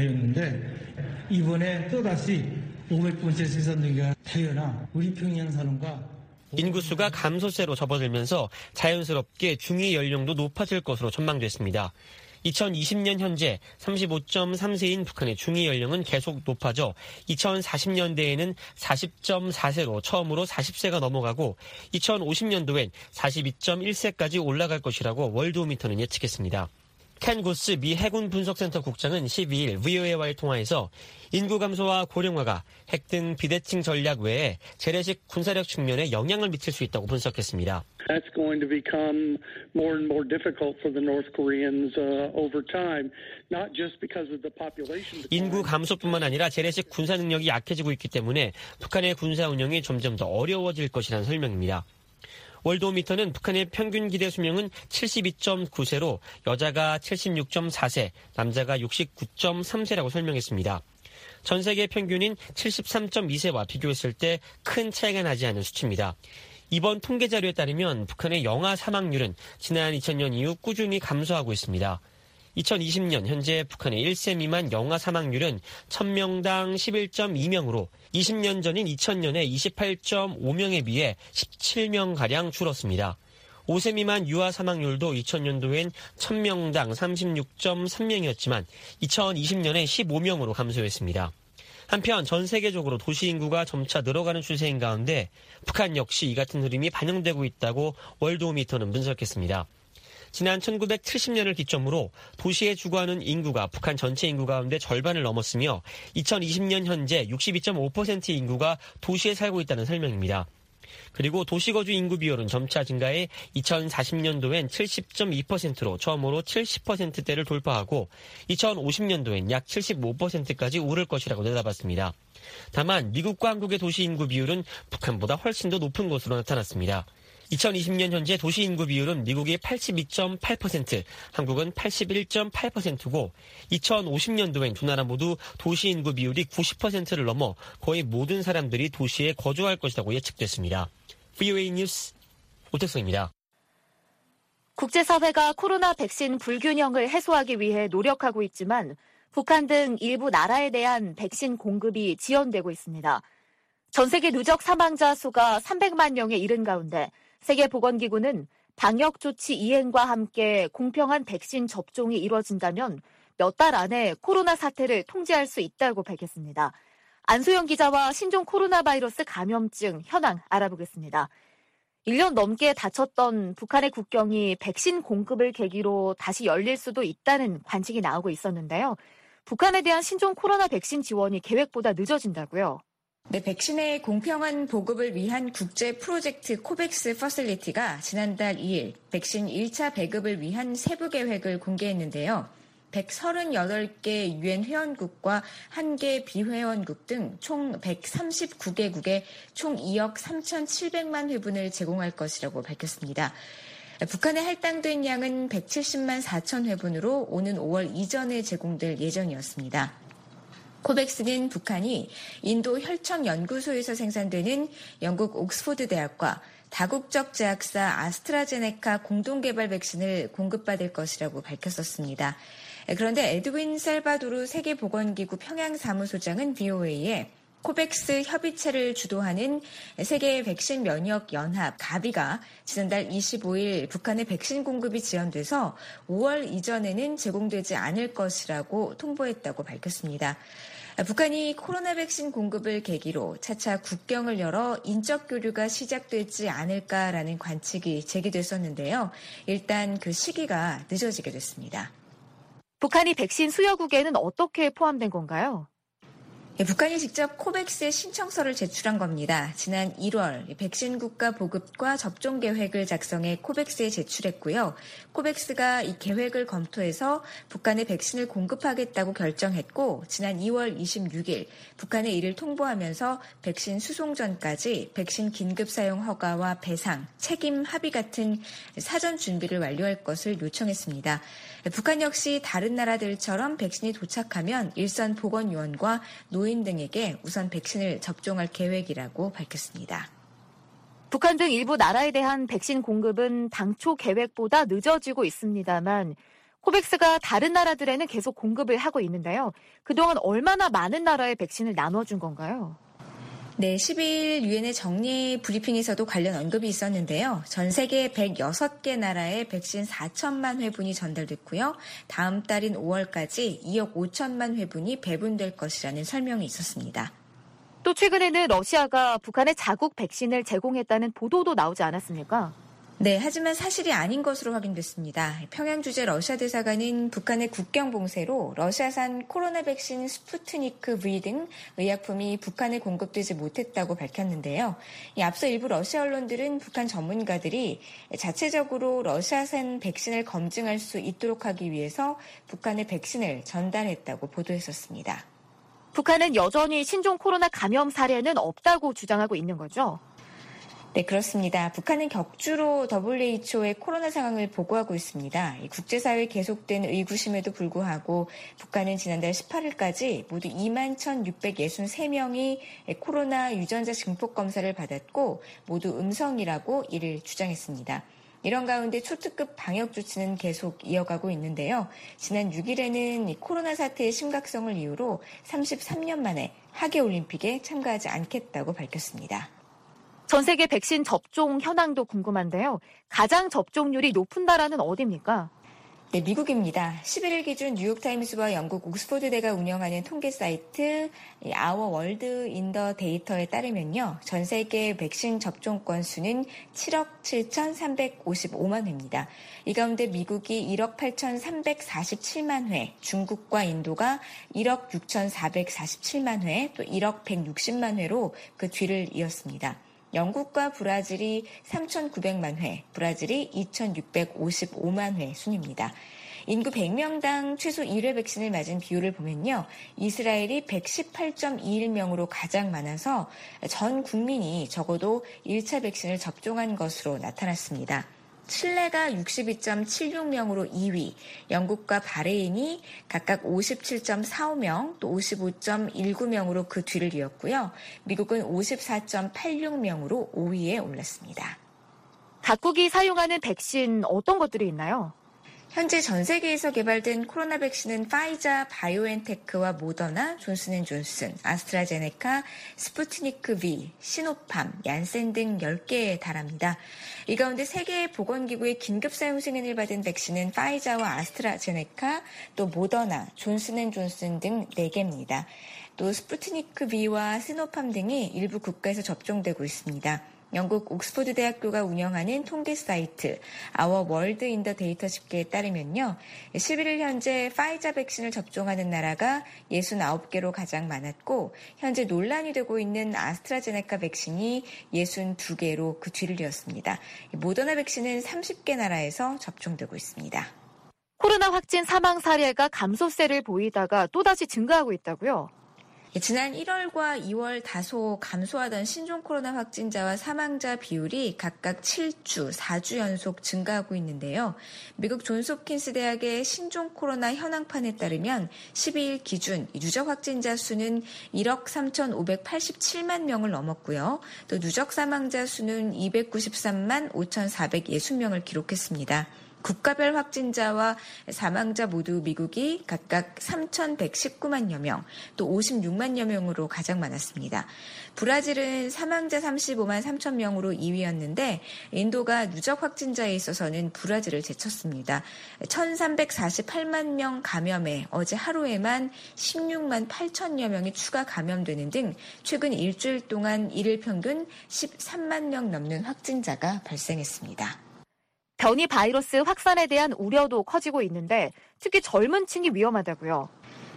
출생하였는데 이번에 또다시 오백 번째 새 쌍둥이가 태어나 우리 평양 산원과 인구수가 감소세로 접어들면서 자연스럽게 중위 연령도 높아질 것으로 전망됐습니다. 이천이십 년 현재 삼십오 점 삼 세인 북한의 중위 연령은 계속 높아져 이천사십 년대에는 사십 점 사 세로 처음으로 사십 세가 넘어가고 이천오십 년도엔 사십이 점 일 세까지 올라갈 것이라고 월드오미터는 예측했습니다. 켄 고스 미 해군 분석센터 국장은 십이 일 브이오에이와의 통화에서 인구 감소와 고령화가 핵 등 비대칭 전략 외에 재래식 군사력 측면에 영향을 미칠 수 있다고 분석했습니다. That's going to become more and more difficult for the North Koreans uh, over time, not just because of the population. 인구 감소뿐만 아니라 재래식 군사 능력이 약해지고 있기 때문에 북한의 군사 운영이 점점 더 어려워질 것이라는 설명입니다. 월드오미터는 북한의 평균 기대 수명은 칠십이 점 구 세로 여자가 칠십육 점 사 세, 남자가 육십구 점 삼 세라고 설명했습니다. 전 세계 평균인 칠십삼 점 이 세와 비교했을 때 큰 차이가 나지 않은 수치입니다. 이번 통계 자료에 따르면 북한의 영아 사망률은 지난 이천 년 이후 꾸준히 감소하고 있습니다. 이천이십 년 현재 북한의 일 세 미만 영아 사망률은 천 명당 십일 점 이 명으로 이십 년 전인 이천 년에 이십팔 점 오 명에 비해 십칠 명가량 줄었습니다. 오 세 미만 유아 사망률도 이천 년도엔 천 명당 삼십육 점 삼 명이었지만 이천이십 년에 십오 명으로 감소했습니다. 한편 전 세계적으로 도시 인구가 점차 늘어가는 추세인 가운데 북한 역시 이 같은 흐름이 반영되고 있다고 월드오미터는 분석했습니다. 지난 천구백칠십 년을 기점으로 도시에 주거하는 인구가 북한 전체 인구 가운데 절반을 넘었으며 이천이십 년 현재 육십이 점 오 퍼센트 인구가 도시에 살고 있다는 설명입니다. 그리고 도시거주 인구 비율은 점차 증가해 이천사십 년도엔 칠십 점 이 퍼센트로 처음으로 칠십 퍼센트대를 돌파하고 이천오십 년도엔 약 칠십오 퍼센트까지 오를 것이라고 내다봤습니다. 다만 미국과 한국의 도시 인구 비율은 북한보다 훨씬 더 높은 것으로 나타났습니다. 이천이십 년 현재 도시 인구 비율은 미국이 팔십이 점 팔 퍼센트, 한국은 팔십일 점 팔 퍼센트고 이천오십 년도엔 두 나라 모두 도시 인구 비율이 구십 퍼센트를 넘어 거의 모든 사람들이 도시에 거주할 것이라고 예측됐습니다. 브이오에이 뉴스 오택성입니다. 국제사회가 코로나 백신 불균형을 해소하기 위해 노력하고 있지만 북한 등 일부 나라에 대한 백신 공급이 지연되고 있습니다. 전 세계 누적 사망자 수가 삼백만 명에 이른 가운데 세계보건기구는 방역 조치 이행과 함께 공평한 백신 접종이 이뤄진다면 몇 달 안에 코로나 사태를 통제할 수 있다고 밝혔습니다. 안소영 기자와 신종 코로나 바이러스 감염증 현황 알아보겠습니다. 일 년 넘게 닫혔던 북한의 국경이 백신 공급을 계기로 다시 열릴 수도 있다는 관측이 나오고 있었는데요. 북한에 대한 신종 코로나 백신 지원이 계획보다 늦어진다고요? 네, 백신의 공평한 보급을 위한 국제 프로젝트 코백스 퍼실리티가 지난달 이 일 백신 일 차 배급을 위한 세부 계획을 공개했는데요. 백삼십팔 개 유엔 회원국과 한 개 비회원국 등 총 백삼십구 개국에 총 이억 삼천칠백만 회분을 제공할 것이라고 밝혔습니다. 북한에 할당된 양은 백칠십만 사천 회분으로 오는 오월 이전에 제공될 예정이었습니다. 코백스는 북한이 인도 혈청연구소에서 생산되는 영국 옥스포드 대학과 다국적 제약사 아스트라제네카 공동개발 백신을 공급받을 것이라고 밝혔었습니다. 그런데 에드윈 셀바도르 세계보건기구 평양사무소장은 브이오에이에 코백스 협의체를 주도하는 세계 백신 면역 연합 가비가 지난달 이십오 일 북한의 백신 공급이 지연돼서 오월 이전에는 제공되지 않을 것이라고 통보했다고 밝혔습니다. 북한이 코로나 백신 공급을 계기로 차차 국경을 열어 인적 교류가 시작되지 않을까라는 관측이 제기됐었는데요. 일단 그 시기가 늦어지게 됐습니다. 북한이 백신 수여국에는 어떻게 포함된 건가요? 네, 북한이 직접 코백스에 신청서를 제출한 겁니다. 지난 일월 백신 국가 보급과 접종 계획을 작성해 코백스에 제출했고요. 코백스가 이 계획을 검토해서 북한에 백신을 공급하겠다고 결정했고 지난 이월 이십육 일 북한에 이를 통보하면서 백신 수송 전까지 백신 긴급 사용 허가와 배상, 책임 합의 같은 사전 준비를 완료할 것을 요청했습니다. 북한 역시 다른 나라들처럼 백신이 도착하면 일선 보건요원과 노인 등에게 우선 백신을 접종할 계획이라고 밝혔습니다. 북한 등 일부 나라에 대한 백신 공급은 당초 계획보다 늦어지고 있습니다만 코백스가 다른 나라들에는 계속 공급을 하고 있는데요. 그동안 얼마나 많은 나라에 백신을 나눠준 건가요? 네, 십이 일 유엔의 정례 브리핑에서도 관련 언급이 있었는데요. 전 세계 백육 개 나라에 백신 사천만 회분이 전달됐고요. 다음 달인 오월까지 이억 오천만 회분이 배분될 것이라는 설명이 있었습니다. 또 최근에는 러시아가 북한에 자국 백신을 제공했다는 보도도 나오지 않았습니까? 네, 하지만 사실이 아닌 것으로 확인됐습니다. 평양 주재 러시아 대사관은 북한의 국경 봉쇄로 러시아산 코로나 백신 스푸트니크 V 등 의약품이 북한에 공급되지 못했다고 밝혔는데요. 앞서 일부 러시아 언론들은 북한 전문가들이 자체적으로 러시아산 백신을 검증할 수 있도록 하기 위해서 북한에 백신을 전달했다고 보도했었습니다. 북한은 여전히 신종 코로나 감염 사례는 없다고 주장하고 있는 거죠? 네, 그렇습니다. 북한은 격주로 더블유에이치오의 코로나 상황을 보고하고 있습니다. 국제사회 계속된 의구심에도 불구하고 북한은 지난달 십팔 일까지 모두 이만 천육백육십삼 명이 코로나 유전자 증폭 검사를 받았고 모두 음성이라고 이를 주장했습니다. 이런 가운데 초특급 방역 조치는 계속 이어가고 있는데요. 지난 육 일에는 코로나 사태의 심각성을 이유로 삼십삼 년 만에 하계올림픽에 참가하지 않겠다고 밝혔습니다. 전 세계 백신 접종 현황도 궁금한데요. 가장 접종률이 높은 나라는 어디입니까? 네, 미국입니다. 십일 일 기준 뉴욕타임스와 영국 옥스포드대가 운영하는 통계 사이트 아워 월드 인더 데이터에 따르면요. 전 세계 백신 접종 건수는 칠억 칠천삼백오십오만 회입니다. 이 가운데 미국이 일억 팔천삼백사십칠만 회, 중국과 인도가 일억 육천사백사십칠만 회, 또 일억 백육십만 회로 그 뒤를 이었습니다. 영국과 브라질이 삼천구백만 회, 브라질이 이천육백오십오만 회 순입니다. 인구 백 명당 최소 일 회 백신을 맞은 비율을 보면요. 이스라엘이 백십팔 점 이일 명으로 가장 많아서 전 국민이 적어도 일 차 백신을 접종한 것으로 나타났습니다. 칠레가 육십이 점 칠육 명으로 이 위, 영국과 바레인이 각각 오십칠 점 사오 명, 또 오십오 점 일구 명으로 그 뒤를 이었고요. 미국은 오십사 점 팔육 명으로 오 위에 올랐습니다. 각국이 사용하는 백신 어떤 것들이 있나요? 현재 전 세계에서 개발된 코로나 백신은 파이자, 바이오엔테크와 모더나, 존슨앤존슨, 아스트라제네카, 스푸트니크 V, 시노팜, 얀센 등 열 개에 달합니다. 이 가운데 세계보건기구의 긴급 사용 승인을 받은 백신은 파이자와 아스트라제네카, 또 모더나, 존슨앤존슨 등 네 개입니다. 또 스푸트니크 V와 시노팜 등이 일부 국가에서 접종되고 있습니다. 영국 옥스퍼드 대학교가 운영하는 통계 사이트 Our World in the Data 집계에 따르면요. 십일 일 현재 파이자 백신을 접종하는 나라가 육십구 개로 가장 많았고 현재 논란이 되고 있는 아스트라제네카 백신이 육십이 개로 그 뒤를 이었습니다. 모더나 백신은 서른 개 나라에서 접종되고 있습니다. 코로나 확진 사망 사례가 감소세를 보이다가 또다시 증가하고 있다고요? 지난 일월과 이월 다소 감소하던 신종 코로나 확진자와 사망자 비율이 각각 칠 주, 사 주 연속 증가하고 있는데요. 미국 존스홉킨스 대학의 신종 코로나 현황판에 따르면 십이 일 기준 누적 확진자 수는 일억 삼천오백팔십칠만 명을 넘었고요. 또 누적 사망자 수는 이백구십삼만 오천사백육 명을 기록했습니다. 국가별 확진자와 사망자 모두 미국이 각각 삼천백십구만여 명, 또 오십육만여 명으로 가장 많았습니다. 브라질은 사망자 삼십오만 삼천 명으로 이 위였는데 인도가 누적 확진자에 있어서는 브라질을 제쳤습니다. 천삼백사십팔만 명 감염에 어제 하루에만 십육만 팔천여 명이 추가 감염되는 등 최근 일주일 동안 일일 평균 십삼만 명 넘는 확진자가 발생했습니다. 변이 바이러스 확산에 대한 우려도 커지고 있는데 특히 젊은 층이 위험하다고요.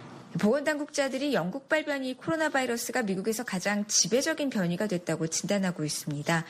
보건당국자들이 영국발 변이 코로나 바이러스가 미국에서 가장 지배적인 변이가 됐다고 진단하고 있습니다.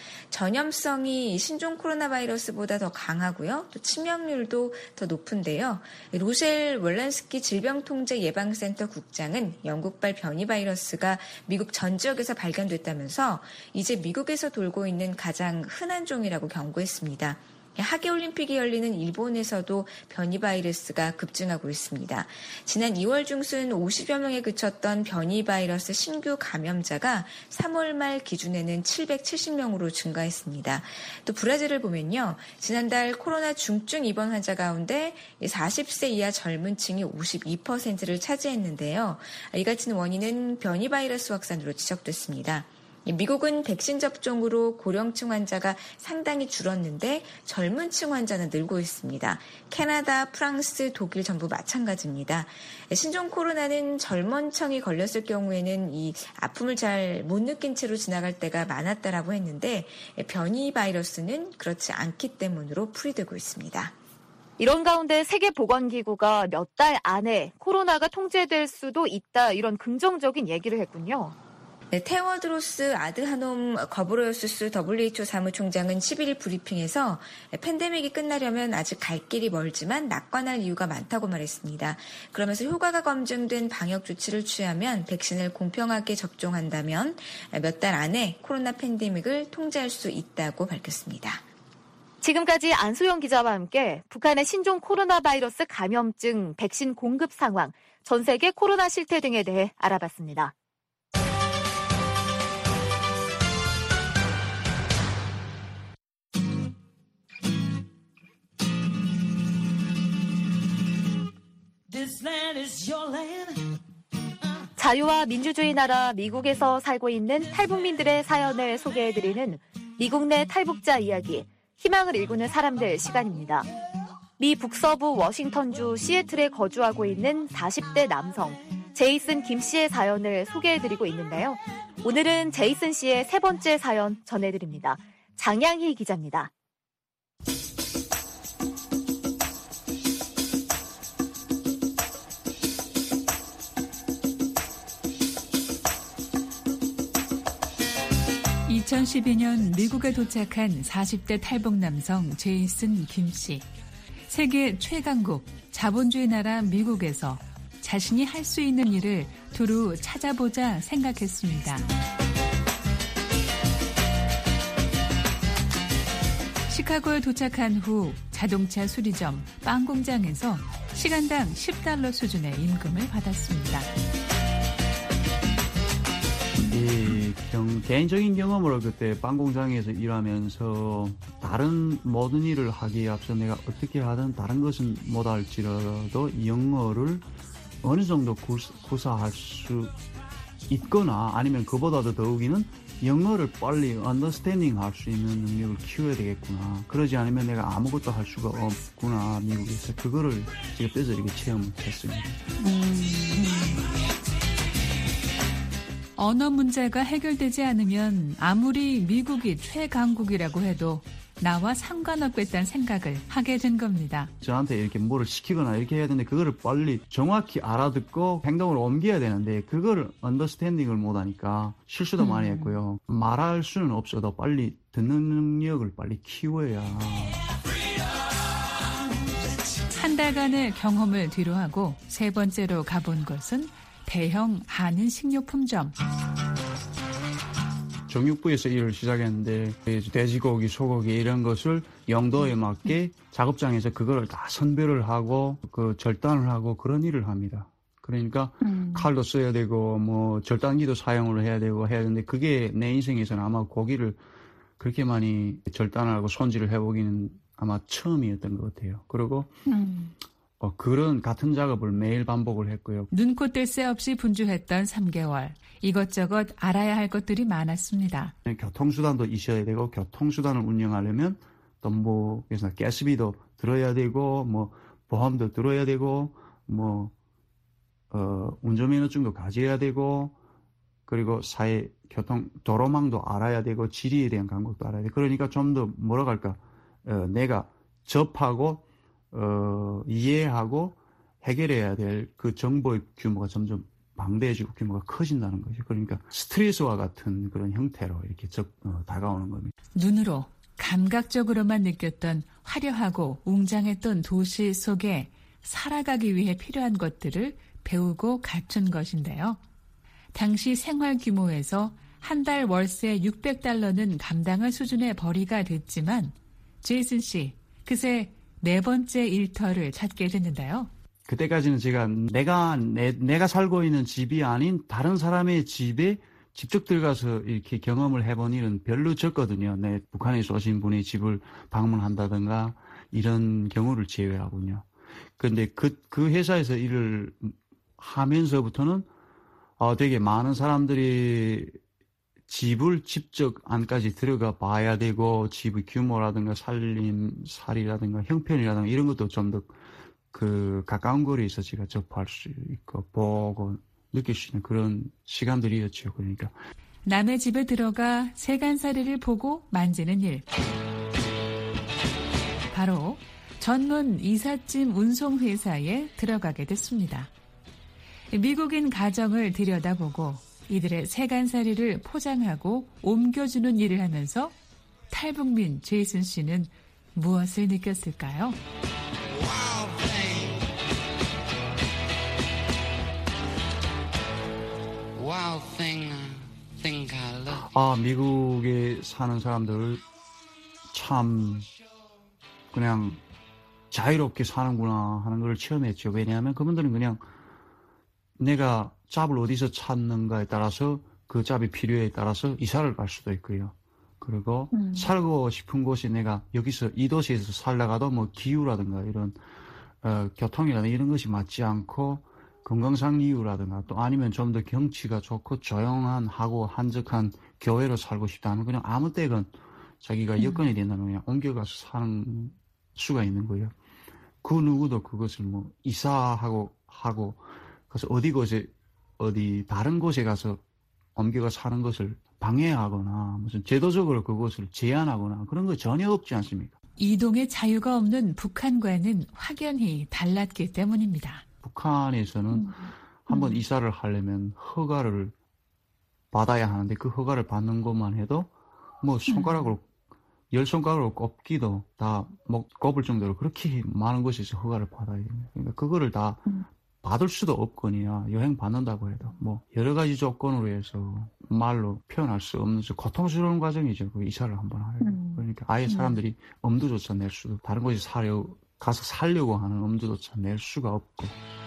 전염성이 신종 코로나 바이러스보다 더 강하고요. 또 치명률도 더 높은데요. 로셸 월란스키 질병통제예방센터 국장은 영국발 변이 바이러스가 미국 전 지역에서 발견됐다면서 이제 미국에서 돌고 있는 가장 흔한 종이라고 경고했습니다. 하계올림픽이 열리는 일본에서도 변이 바이러스가 급증하고 있습니다. 지난 이월 중순 오십여 명에 그쳤던 변이 바이러스 신규 감염자가 삼월 말 기준에는 칠백칠십 명으로 증가했습니다. 또 브라질을 보면요. 지난달 코로나 중증 입원 환자 가운데 사십 세 이하 젊은 층이 오십이 퍼센트를 차지했는데요. 이 같은 원인은 변이 바이러스 확산으로 지적됐습니다. 미국은 백신 접종으로 고령층 환자가 상당히 줄었는데 젊은 층 환자는 늘고 있습니다. 캐나다, 프랑스, 독일 전부 마찬가지입니다. 신종 코로나는 젊은 층이 걸렸을 경우에는 이 아픔을 잘 못 느낀 채로 지나갈 때가 많았다라고 했는데 변이 바이러스는 그렇지 않기 때문으로 풀이되고 있습니다. 이런 가운데 세계보건기구가 몇 달 안에 코로나가 통제될 수도 있다 이런 긍정적인 얘기를 했군요. 네, 테워드로스 아드하놈 거브로요스스 더블유에이치오 사무총장은 십일 일 브리핑에서 팬데믹이 끝나려면 아직 갈 길이 멀지만 낙관할 이유가 많다고 말했습니다. 그러면서 효과가 검증된 방역 조치를 취하면 백신을 공평하게 접종한다면 몇 달 안에 코로나 팬데믹을 통제할 수 있다고 밝혔습니다. 지금까지 안소영 기자와 함께 북한의 신종 코로나 바이러스 감염증 백신 공급 상황, 전 세계 코로나 실태 등에 대해 알아봤습니다. 자유와 민주주의 나라 미국에서 살고 있는 탈북민들의 사연을 소개해드리는 미국 내 탈북자 이야기, 희망을 일구는 사람들 시간입니다. 미 북서부 워싱턴주 시애틀에 거주하고 있는 사십 대 남성 제이슨 김 씨의 사연을 소개해드리고 있는데요. 오늘은 제이슨 씨의 세 번째 사연 전해드립니다. 장양희 기자입니다. 이천십이 년 미국에 도착한 사십 대 탈북 남성 제이슨 김 씨. 세계 최강국, 자본주의 나라 미국에서 자신이 할 수 있는 일을 두루 찾아보자 생각했습니다. 시카고에 도착한 후 자동차 수리점, 빵 공장에서 시간당 십 달러 수준의 임금을 받았습니다. 이 경, 개인적인 경험으로 그때 빵 공장에서 일하면서 다른 모든 일을 하기에 앞서 내가 어떻게 하든 다른 것은 못할지라도 영어를 어느 정도 구사, 구사할 수 있거나 아니면 그보다도 더욱이는 영어를 빨리 언더스탠딩 할 수 있는 능력을 키워야 되겠구나. 그러지 않으면 내가 아무것도 할 수가 없구나, 미국에서. 그거를 제가 뼈저리게 체험했습니다. 음. 언어 문제가 해결되지 않으면 아무리 미국이 최강국이라고 해도 나와 상관없겠다는 생각을 하게 된 겁니다. 저한테 이렇게 뭐를 시키거나 이렇게 해야 되는데 그거를 빨리 정확히 알아듣고 행동으로 옮겨야 되는데 그거를 언더스탠딩을 못하니까 실수도 음. 많이 했고요. 말할 수는 없어도 빨리 듣는 능력을 빨리 키워야. 한 달간의 경험을 뒤로하고 세 번째로 가본 곳은 대형 한인 식료품점. 정육부에서 일을 시작했는데 돼지고기, 소고기 이런 것을 용도에 맞게 작업장에서 그거를 다 선별을 하고 그 절단을 하고 그런 일을 합니다. 그러니까 음. 칼도 써야 되고 뭐 절단기도 사용을 해야 되고 해야 되는데 그게 내 인생에서는 아마 고기를 그렇게 많이 절단을 하고 손질을 해보기는 아마 처음이었던 것 같아요. 그리고 음. 어, 그런 같은 작업을 매일 반복을 했고요. 눈코 뜰 새 없이 분주했던 삼 개월. 이것저것 알아야 할 것들이 많았습니다. 교통수단도 있어야 되고 교통수단을 운영하려면 또 뭐 그래서 가스비도 들어야 되고 뭐 보험도 들어야 되고 뭐 어, 운전면허증도 가져야 되고 그리고 사회 교통 도로망도 알아야 되고 지리에 대한 감각도 알아야 돼. 그러니까 좀 더 뭐라고 할까 어, 내가 접하고 어, 이해하고 해결해야 될 그 정보의 규모가 점점 방대해지고 규모가 커진다는 거죠. 그러니까 스트레스와 같은 그런 형태로 이렇게 적, 어, 다가오는 겁니다. 눈으로 감각적으로만 느꼈던 화려하고 웅장했던 도시 속에 살아가기 위해 필요한 것들을 배우고 갖춘 것인데요. 당시 생활 규모에서 한 달 월세 육백 달러는 감당할 수준의 벌이가 됐지만 제이슨 씨, 그새 네 번째 일터를 찾게 됐는데요. 그때까지는 제가 내가 내, 내가 살고 있는 집이 아닌 다른 사람의 집에 직접 들어가서 이렇게 경험을 해본 일은 별로 적거든요. 내 북한에서 오신 분의 집을 방문한다든가 이런 경우를 제외하고요. 그런데 그, 그 회사에서 일을 하면서부터는 어, 되게 많은 사람들이 집을 직접 안까지 들어가 봐야 되고 집의 규모라든가 살림살이라든가 형편이라든가 이런 것도 좀 더 그 가까운 거리에서 제가 접할 수 있고 보고 느낄 수 있는 그런 시간들이었죠. 그러니까 남의 집에 들어가 세간살이를 보고 만지는 일. 바로 전문 이삿짐 운송회사에 들어가게 됐습니다. 미국인 가정을 들여다보고 이들의 세간살이를 포장하고 옮겨주는 일을 하면서 탈북민 제이슨 씨는 무엇을 느꼈을까요? 아, 미국에 사는 사람들 참 그냥 자유롭게 사는구나 하는 걸 체험했죠. 왜냐하면 그분들은 그냥 내가 잡을 어디서 찾는가에 따라서 그 잡이 필요에 따라서 이사를 갈 수도 있고요. 그리고 음. 살고 싶은 곳이 내가 여기서 이 도시에서 살다가도 뭐 기후라든가 이런 어, 교통이라든가 이런 것이 맞지 않고 건강상 이유라든가 또 아니면 좀 더 경치가 좋고 조용한 하고 한적한 교외로 살고 싶다는 그냥 아무 때건 자기가 음. 여건이 된다면 그냥 옮겨가서 사는 수가 있는 거예요. 그 누구도 그것을 뭐 이사하고 하고 그래서 어디 곳에 어디 다른 곳에 가서 옮겨가 사는 것을 방해하거나 무슨 제도적으로 그것을 제한하거나 그런 거 전혀 없지 않습니까? 이동의 자유가 없는 북한과는 확연히 달랐기 때문입니다. 북한에서는 음. 한번 음. 이사를 하려면 허가를 받아야 하는데 그 허가를 받는 것만 해도 뭐 손가락으로 음. 열 손가락으로 꼽기도 다 뭐 꼽을 정도로 그렇게 많은 곳에서 허가를 받아야 됩니다. 그러니까 그거를 다 음. 받을 수도 없거니와 여행 받는다고 해도 뭐 여러 가지 조건으로 해서 말로 표현할 수 없는 고통스러운 과정이죠. 그 이사를 한번 하려고. 음. 그러니까 아예 사람들이 엄두조차 낼 수도 다른 곳에 사려 가서 살려고 하는 엄두조차 낼 수가 없고.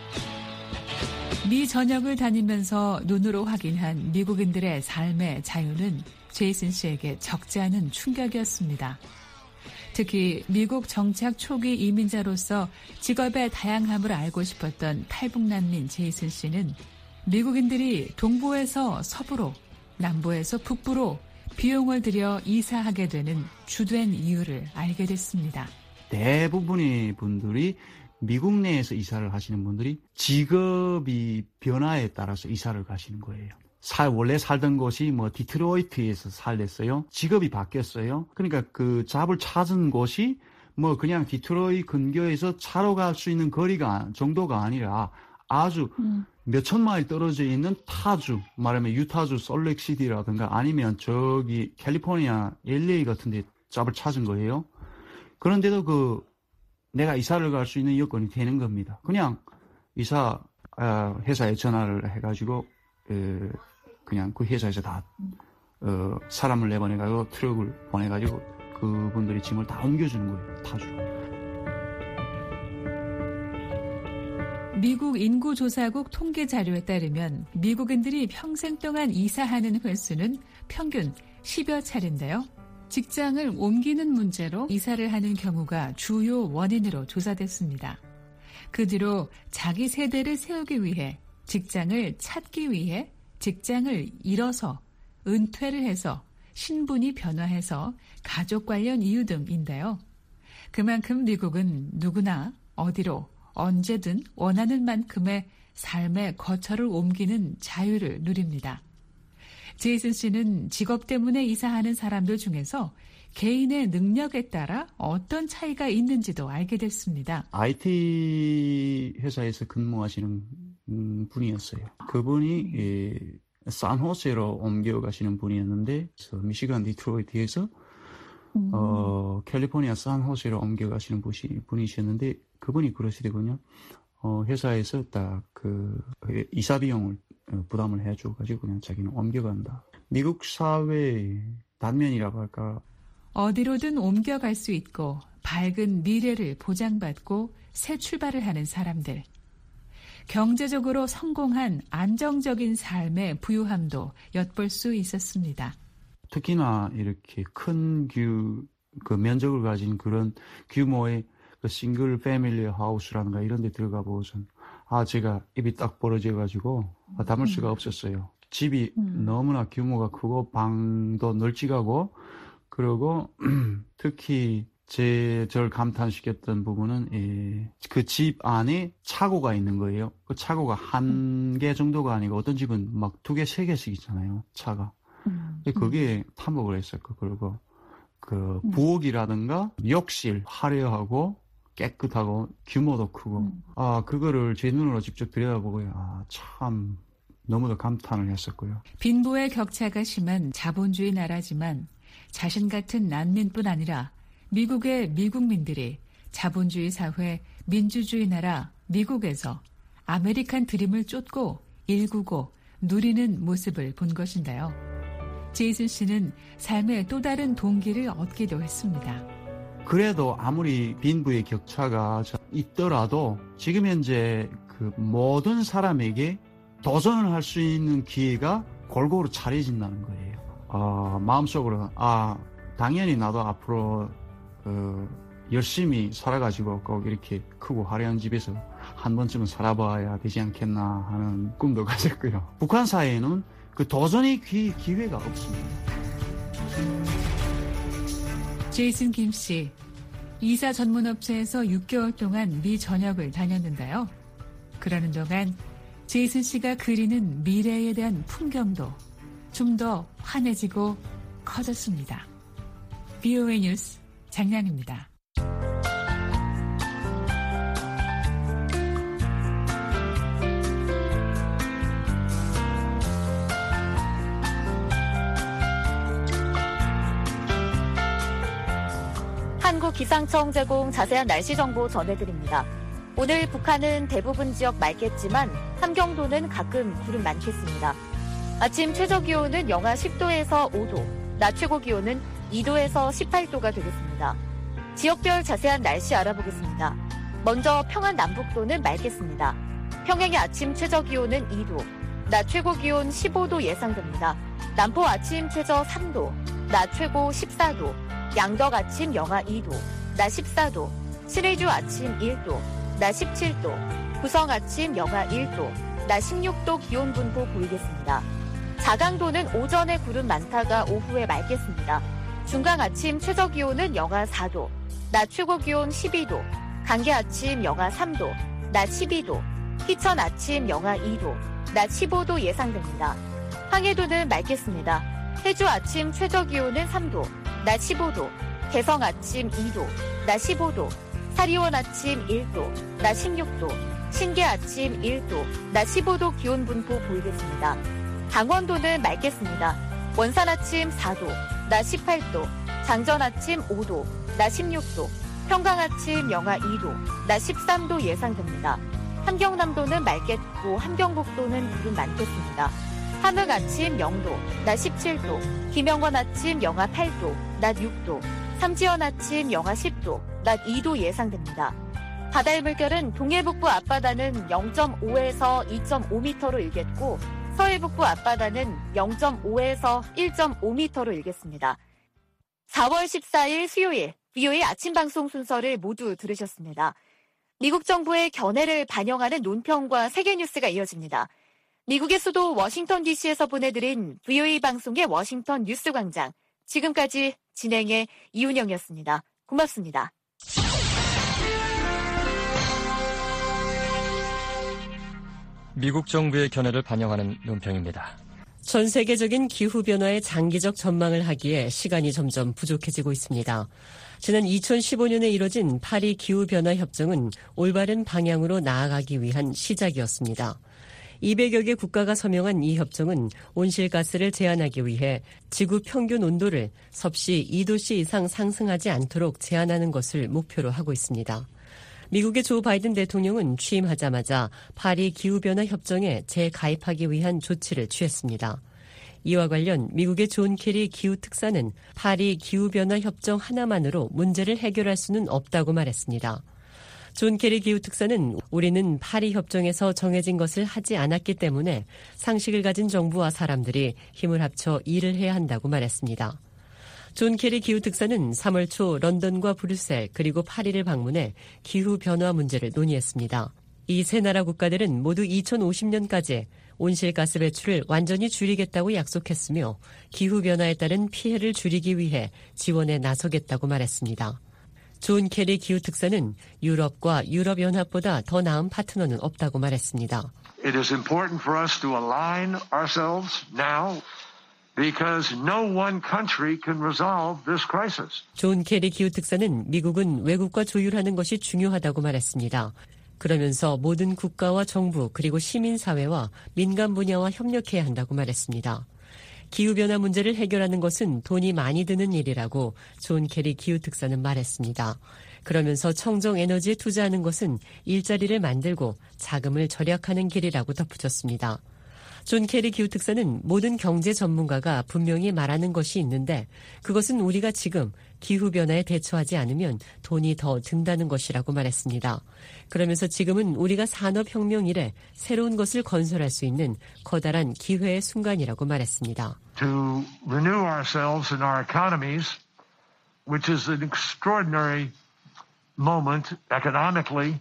미 전역을 다니면서 눈으로 확인한 미국인들의 삶의 자유는 제이슨 씨에게 적지 않은 충격이었습니다. 특히 미국 정착 초기 이민자로서 직업의 다양함을 알고 싶었던 탈북난민 제이슨 씨는 미국인들이 동부에서 서부로, 남부에서 북부로 비용을 들여 이사하게 되는 주된 이유를 알게 됐습니다. 대부분의 분들이 미국 내에서 이사를 하시는 분들이 직업이 변화에 따라서 이사를 가시는 거예요. 살, 원래 살던 곳이 뭐 디트로이트에서 살랬어요. 직업이 바뀌었어요. 그러니까 그 잡을 찾은 곳이 뭐 그냥 디트로이트 근교에서 차로 갈 수 있는 거리가 정도가 아니라 아주 음. 몇천 마일 떨어져 있는 타주, 말하면 유타주 솔렉시티라든가 아니면 저기 캘리포니아 엘에이 같은 데 잡을 찾은 거예요. 그런데도 그 내가 이사를 갈 수 있는 여건이 되는 겁니다. 그냥 이사 회사에 전화를 해가지고 그냥 그 회사에서 다 어, 사람을 내보내가지고 트럭을 보내가지고 그분들이 짐을 다 옮겨주는 거예요. 타주로. 미국 인구조사국 통계 자료에 따르면 미국인들이 평생 동안 이사하는 횟수는 평균 십여 차례인데요. 직장을 옮기는 문제로 이사를 하는 경우가 주요 원인으로 조사됐습니다. 그 뒤로 자기 세대를 세우기 위해 직장을 찾기 위해 직장을 잃어서 은퇴를 해서 신분이 변화해서 가족 관련 이유 등인데요. 그만큼 미국은 누구나 어디로 언제든 원하는 만큼의 삶의 거처를 옮기는 자유를 누립니다. 제이슨 씨는 직업 때문에 이사하는 사람들 중에서 개인의 능력에 따라 어떤 차이가 있는지도 알게 됐습니다. 아이티 회사에서 근무하시는 분이었어요. 그분이 예, 산호세로 옮겨가시는 분이었는데 미시간 디트로이트에서 음. 어, 캘리포니아 산호세로 옮겨가시는 분이셨는데 그분이 그러시더군요. 어, 회사에서 딱 그 이사 비용을 부담을 해줘가지고 그냥 자기는 옮겨간다. 미국 사회의 단면이라고 할까. 어디로든 옮겨갈 수 있고 밝은 미래를 보장받고 새 출발을 하는 사람들. 경제적으로 성공한 안정적인 삶의 부유함도 엿볼 수 있었습니다. 특히나 이렇게 큰 규, 그 면적을 가진 그런 규모의 그 싱글 패밀리 하우스라든가 이런 데 들어가 보고선 아, 제가 입이 딱 벌어져가지고 아, 담을 수가 음. 없었어요. 집이 음. 너무나 규모가 크고 방도 널찍하고 그리고 특히 제, 저를 감탄시켰던 부분은 그 집 안에 차고가 있는 거예요. 그 차고가 한 개 정도가 아니고 어떤 집은 막 두 개, 세 개씩 있잖아요. 차가. 음. 그게 탐복을 했었고 그리고 그 부엌이라든가 욕실 화려하고 깨끗하고 규모도 크고 음. 아 그거를 제 눈으로 직접 들여다보고 아 참 너무도 감탄을 했었고요. 빈부의 격차가 심한 자본주의 나라지만 자신 같은 난민뿐 아니라 미국의 미국민들이 자본주의 사회 민주주의 나라 미국에서 아메리칸 드림을 쫓고 일구고 누리는 모습을 본 것인데요. 제이슨 씨는 삶의 또 다른 동기를 얻기도 했습니다. 그래도 아무리 빈부의 격차가 있더라도 지금 현재 그 모든 사람에게 도전을 할 수 있는 기회가 골고루 차려진다는 거예요. 아, 마음속으로는 아 당연히 나도 앞으로 어, 열심히 살아가지고 꼭 이렇게 크고 화려한 집에서 한 번쯤은 살아봐야 되지 않겠나 하는 꿈도 가졌고요. 북한 사회에는 그 도전의 기, 기회가 없습니다. 제이슨 김 씨, 이사 전문업체에서 육 개월 동안 미 전역을 다녔는데요. 그러는 동안 제이슨 씨가 그리는 미래에 대한 풍경도 좀 더 환해지고 커졌습니다. 비오에이 뉴스 장량입니다. 한국기상청 제공 자세한 날씨 정보 전해드립니다. 오늘 북한은 대부분 지역 맑겠지만 함경도는 가끔 구름 많겠습니다. 아침 최저기온은 영하 십 도에서 오 도, 낮 최고기온은 이 도에서 십팔 도가 되겠습니다. 지역별 자세한 날씨 알아보겠습니다. 먼저 평안 남북도는 맑겠습니다. 평양의 아침 최저기온은 이 도, 낮 최고기온 십오 도 예상됩니다. 남포 아침 최저 삼 도, 낮 최고 십사 도, 양덕 아침 영하 이 도, 낮 십사 도, 신의주 아침 일 도, 낮 십칠 도, 구성 아침 영하 일 도, 낮 십육 도 기온 분포 보이겠습니다. 자강도는 오전에 구름 많다가 오후에 맑겠습니다. 중강 아침 최저기온은 영하 사 도, 낮 최고기온 십이 도, 강계 아침 영하 삼 도, 낮 십이 도, 희천 아침 영하 이 도, 낮 십오 도 예상됩니다. 황해도는 맑겠습니다. 해주 아침 최저기온은 삼 도, 낮 십오 도, 개성 아침 이 도, 낮 십오 도, 사리원 아침 일 도, 낮 십육 도, 신계 아침 일 도, 낮 십오 도 기온 분포 보이겠습니다. 강원도는 맑겠습니다. 원산 아침 사 도, 낮 십팔 도, 장전 아침 오 도, 낮 십육 도, 평강 아침 영하 이 도, 낮 십삼 도 예상됩니다. 함경남도는 맑겠고 함경북도는 구름 많겠습니다. 함흥 아침 영 도, 낮 십칠 도, 김영원 아침 영하 팔 도, 낮 육 도, 삼지연 아침 영하 십 도, 낮 이 도 예상됩니다. 바다의 물결은 동해북부 앞바다는 영 점 오에서 이 점 오 미터로 일겠고 서해북부 앞바다는 영 점 오에서 일 점 오 미터로 일겠습니다. 사월 십사일 수요일 브이오에이 아침 방송 순서를 모두 들으셨습니다. 미국 정부의 견해를 반영하는 논평과 세계 뉴스가 이어집니다. 미국의 수도 워싱턴 디씨에서 보내드린 브이오에이 방송의 워싱턴 뉴스광장. 지금까지 진행의 이윤영이었습니다. 고맙습니다. 미국 정부의 견해를 반영하는 논평입니다. 전 세계적인 기후변화의 장기적 전망을 하기에 시간이 점점 부족해지고 있습니다. 지난 이천십오 년에 이뤄진 파리 기후변화 협정은 올바른 방향으로 나아가기 위한 시작이었습니다. 이백여 개 국가가 서명한 이 협정은 온실가스를 제한하기 위해 지구 평균 온도를 섭씨 이 도씨 이상 상승하지 않도록 제한하는 것을 목표로 하고 있습니다. 미국의 조 바이든 대통령은 취임하자마자 파리 기후변화 협정에 재가입하기 위한 조치를 취했습니다. 이와 관련 미국의 존 케리 기후특사는 파리 기후변화 협정 하나만으로 문제를 해결할 수는 없다고 말했습니다. 존 케리 기후특사는 우리는 파리 협정에서 정해진 것을 하지 않았기 때문에 상식을 가진 정부와 사람들이 힘을 합쳐 일을 해야 한다고 말했습니다. 존 케리 기후특사는 삼월 초 런던과 브뤼셀 그리고 파리를 방문해 기후변화 문제를 논의했습니다. 이 세 나라 국가들은 모두 이천오십 년까지 온실가스 배출을 완전히 줄이겠다고 약속했으며 기후변화에 따른 피해를 줄이기 위해 지원에 나서겠다고 말했습니다. 존 케리 기후특사는 유럽과 유럽연합보다 더 나은 파트너는 없다고 말했습니다. It is important for us to align ourselves now. Because no one country can resolve this crisis. 존 케리 기후특사는 미국은 외국과 조율하는 것이 중요하다고 말했습니다. 그러면서 모든 국가와 정부 그리고 시민사회와 민간 분야와 협력해야 한다고 말했습니다. 기후변화 문제를 해결하는 것은 돈이 많이 드는 일이라고 존 케리 기후특사는 말했습니다. 그러면서 청정에너지에 투자하는 것은 일자리를 만들고 자금을 절약하는 길이라고 덧붙였습니다. 존 케리 기후특사는 모든 경제 전문가가 분명히 말하는 것이 있는데 그것은 우리가 지금 기후변화에 대처하지 않으면 돈이 더 든다는 것이라고 말했습니다. 그러면서 지금은 우리가 산업혁명 이래 새로운 것을 건설할 수 있는 커다란 기회의 순간이라고 말했습니다. To renew ourselves and our economies, which is an extraordinary moment economically.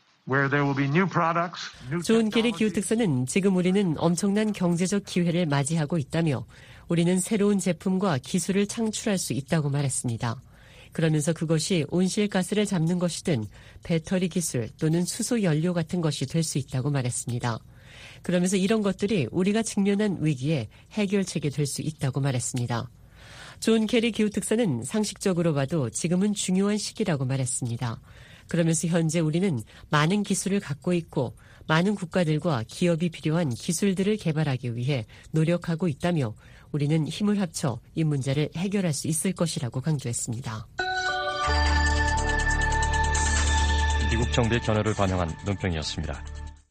존 케리 기후특사는 지금 우리는 엄청난 경제적 기회를 맞이하고 있다며 우리는 새로운 제품과 기술을 창출할 수 있다고 말했습니다. 그러면서 그것이 온실가스를 잡는 것이든 배터리 기술 또는 수소 연료 같은 것이 될 수 있다고 말했습니다. 그러면서 이런 것들이 우리가 직면한 위기에 해결책이 될 수 있다고 말했습니다. 존 케리 기후특사는 상식적으로 봐도 지금은 중요한 시기라고 말했습니다. 그러면서 현재 우리는 많은 기술을 갖고 있고 많은 국가들과 기업이 필요한 기술들을 개발하기 위해 노력하고 있다며 우리는 힘을 합쳐 이 문제를 해결할 수 있을 것이라고 강조했습니다. 미국 정부의 견해를 반영한 논평이었습니다.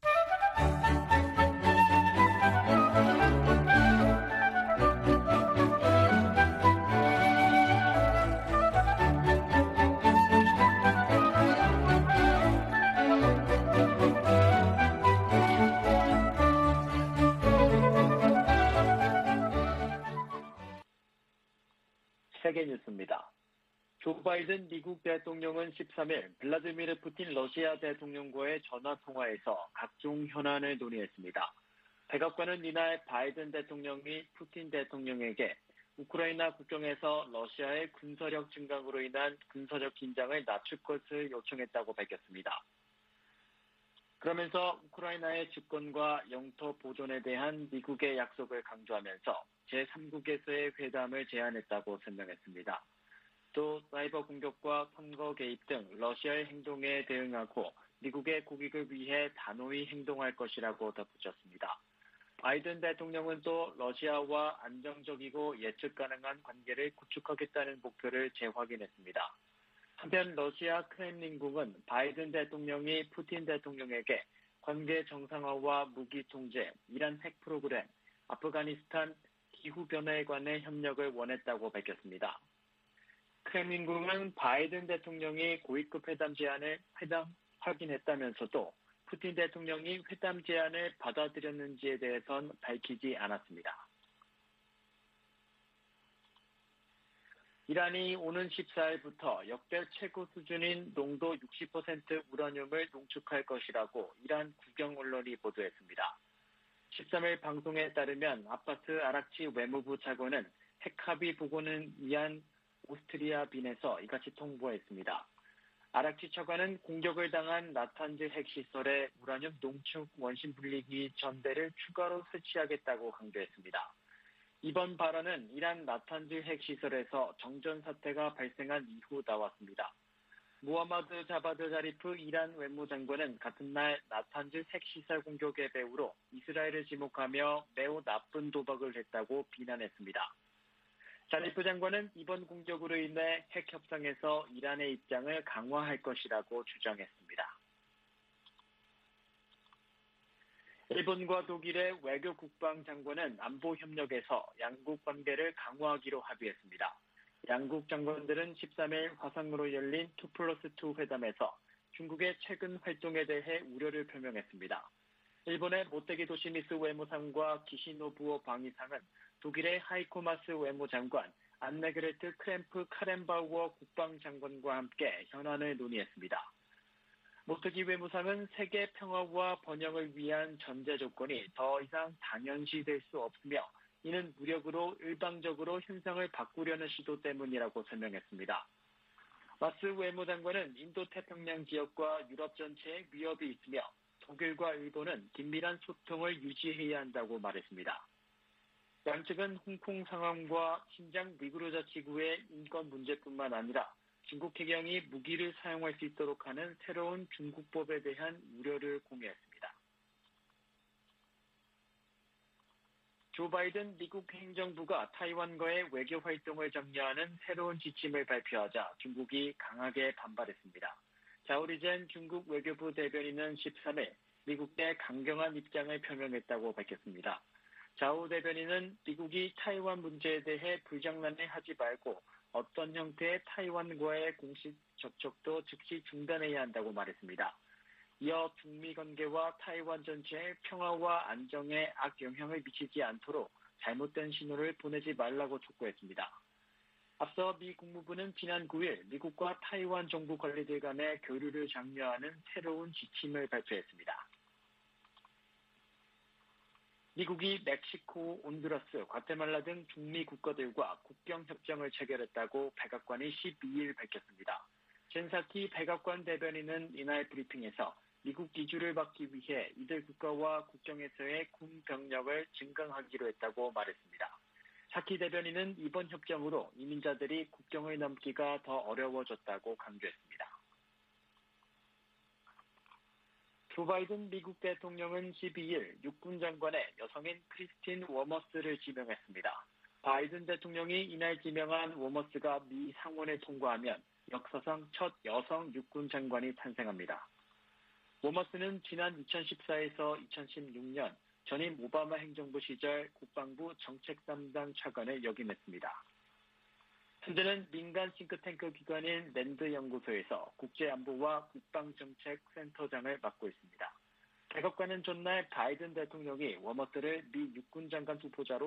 세계 뉴스입니다. 조 바이든 미국 대통령은 십삼 일 블라디미르 푸틴 러시아 대통령과의 전화통화에서 각종 현안을 논의했습니다. 백악관은 이날 바이든 대통령이 푸틴 대통령에게 우크라이나 국경에서 러시아의 군사력 증강으로 인한 군사적 긴장을 낮출 것을 요청했다고 밝혔습니다. 그러면서 우크라이나의 주권과 영토 보존에 대한 미국의 약속을 강조하면서 제삼국에서의 회담을 제안했다고 설명했습니다. 또 사이버 공격과 선거 개입 등 러시아의 행동에 대응하고 미국의 국익을 위해 단호히 행동할 것이라고 덧붙였습니다. 바이든 대통령은 또 러시아와 안정적이고 예측 가능한 관계를 구축하겠다는 목표를 재확인했습니다. 한편 러시아 크렘린궁은 바이든 대통령이 푸틴 대통령에게 관계 정상화와 무기 통제, 이란 핵 프로그램, 아프가니스탄 기후변화에 관해 협력을 원했다고 밝혔습니다. 크렘린궁은 바이든 대통령이 고위급 회담 제안을 회담 확인했다면서도 푸틴 대통령이 회담 제안을 받아들였는지에 대해선 밝히지 않았습니다. 이란이 오는 십사 일부터 역대 최고 수준인 농도 육십 퍼센트 우라늄을 농축할 것이라고 이란 국영 언론이 보도했습니다. 십삼 일 방송에 따르면 아바스 아락치 외무부 차관은 핵합의 보고는 위한 오스트리아 빈에서 이같이 통보했습니다. 아락치 차관은 공격을 당한 나탄즈 핵시설에 우라늄 농축 원심 분리기 전대를 추가로 설치하겠다고 강조했습니다. 이번 발언은 이란 나탄즈 핵시설에서 정전 사태가 발생한 이후 나왔습니다. 무하마드 자바드 자리프 이란 외무장관은 같은 날 나탄즈 핵시설 공격의 배후로 이스라엘을 지목하며 매우 나쁜 도박을 했다고 비난했습니다. 자리프 장관은 이번 공격으로 인해 핵 협상에서 이란의 입장을 강화할 것이라고 주장했습니다. 일본과 독일의 외교 국방장관은 안보 협력에서 양국 관계를 강화하기로 합의했습니다. 양국 장관들은 십삼 일 화상으로 열린 투 플러스 투 회담에서 중국의 최근 활동에 대해 우려를 표명했습니다. 일본의 모테기 도시미스 외무상과 기시노부오 방위상은 독일의 하이코마스 외무장관, 안네그레트 크램프 카렌바우어 국방장관과 함께 현안을 논의했습니다. 모테기 외무상은 세계 평화와 번영을 위한 전제 조건이 더 이상 당연시될 수 없으며 이는 무력으로 일방적으로 현상을 바꾸려는 시도 때문이라고 설명했습니다. 마스 외무장관은 인도태평양 지역과 유럽 전체에 위협이 있으며 독일과 일본은 긴밀한 소통을 유지해야 한다고 말했습니다. 양측은 홍콩 상황과 신장 위구르 자치구의 인권 문제뿐만 아니라 중국 해경이 무기를 사용할 수 있도록 하는 새로운 중국법에 대한 우려를 공유했습니다. 조 바이든 미국 행정부가 타이완과의 외교 활동을 정리하는 새로운 지침을 발표하자 중국이 강하게 반발했습니다. 자오리젠 중국 외교부 대변인은 십삼 일 미국의 강경한 입장을 표명했다고 밝혔습니다. 자오 대변인은 미국이 타이완 문제에 대해 불장난을 하지 말고 어떤 형태의 타이완과의 공식 접촉도 즉시 중단해야 한다고 말했습니다. 이어 중미 관계와 타이완 전체의 평화와 안정에 악영향을 미치지 않도록 잘못된 신호를 보내지 말라고 촉구했습니다. 앞서 미 국무부는 지난 구 일 미국과 타이완 정부 관리들 간의 교류를 장려하는 새로운 지침을 발표했습니다. 미국이 멕시코, 온두라스, 과테말라 등 중미 국가들과 국경 협정을 체결했다고 백악관이 십이 일 밝혔습니다. 젠사키 백악관 대변인은 이날 브리핑에서 미국 기주를 받기 위해 이들 국가와 국경에서의 군 병력을 증강하기로 했다고 말했습니다. 사키 대변인은 이번 협정으로 이민자들이 국경을 넘기가 더 어려워졌다고 강조했습니다. 조 바이든 미국 대통령은 십이 일 육군 장관의 여성인 크리스틴 워머스를 지명했습니다. 바이든 대통령이 이날 지명한 워머스가 미 상원을 통과하면 역사상 첫 여성 육군 장관이 탄생합니다. 워머스는 지난 이천십사에서 이천십육 년 전임 오바마 행정부 시절 국방부 정책 담당 차관을 역임했습니다. 현재는 민간 싱크탱크 기관인 랜드 연구소에서 국제안보와 국방정책 센터장을 맡고 있습니다. 백악관은 전날 바이든 대통령이 워머스를 미 육군 장관 후보자로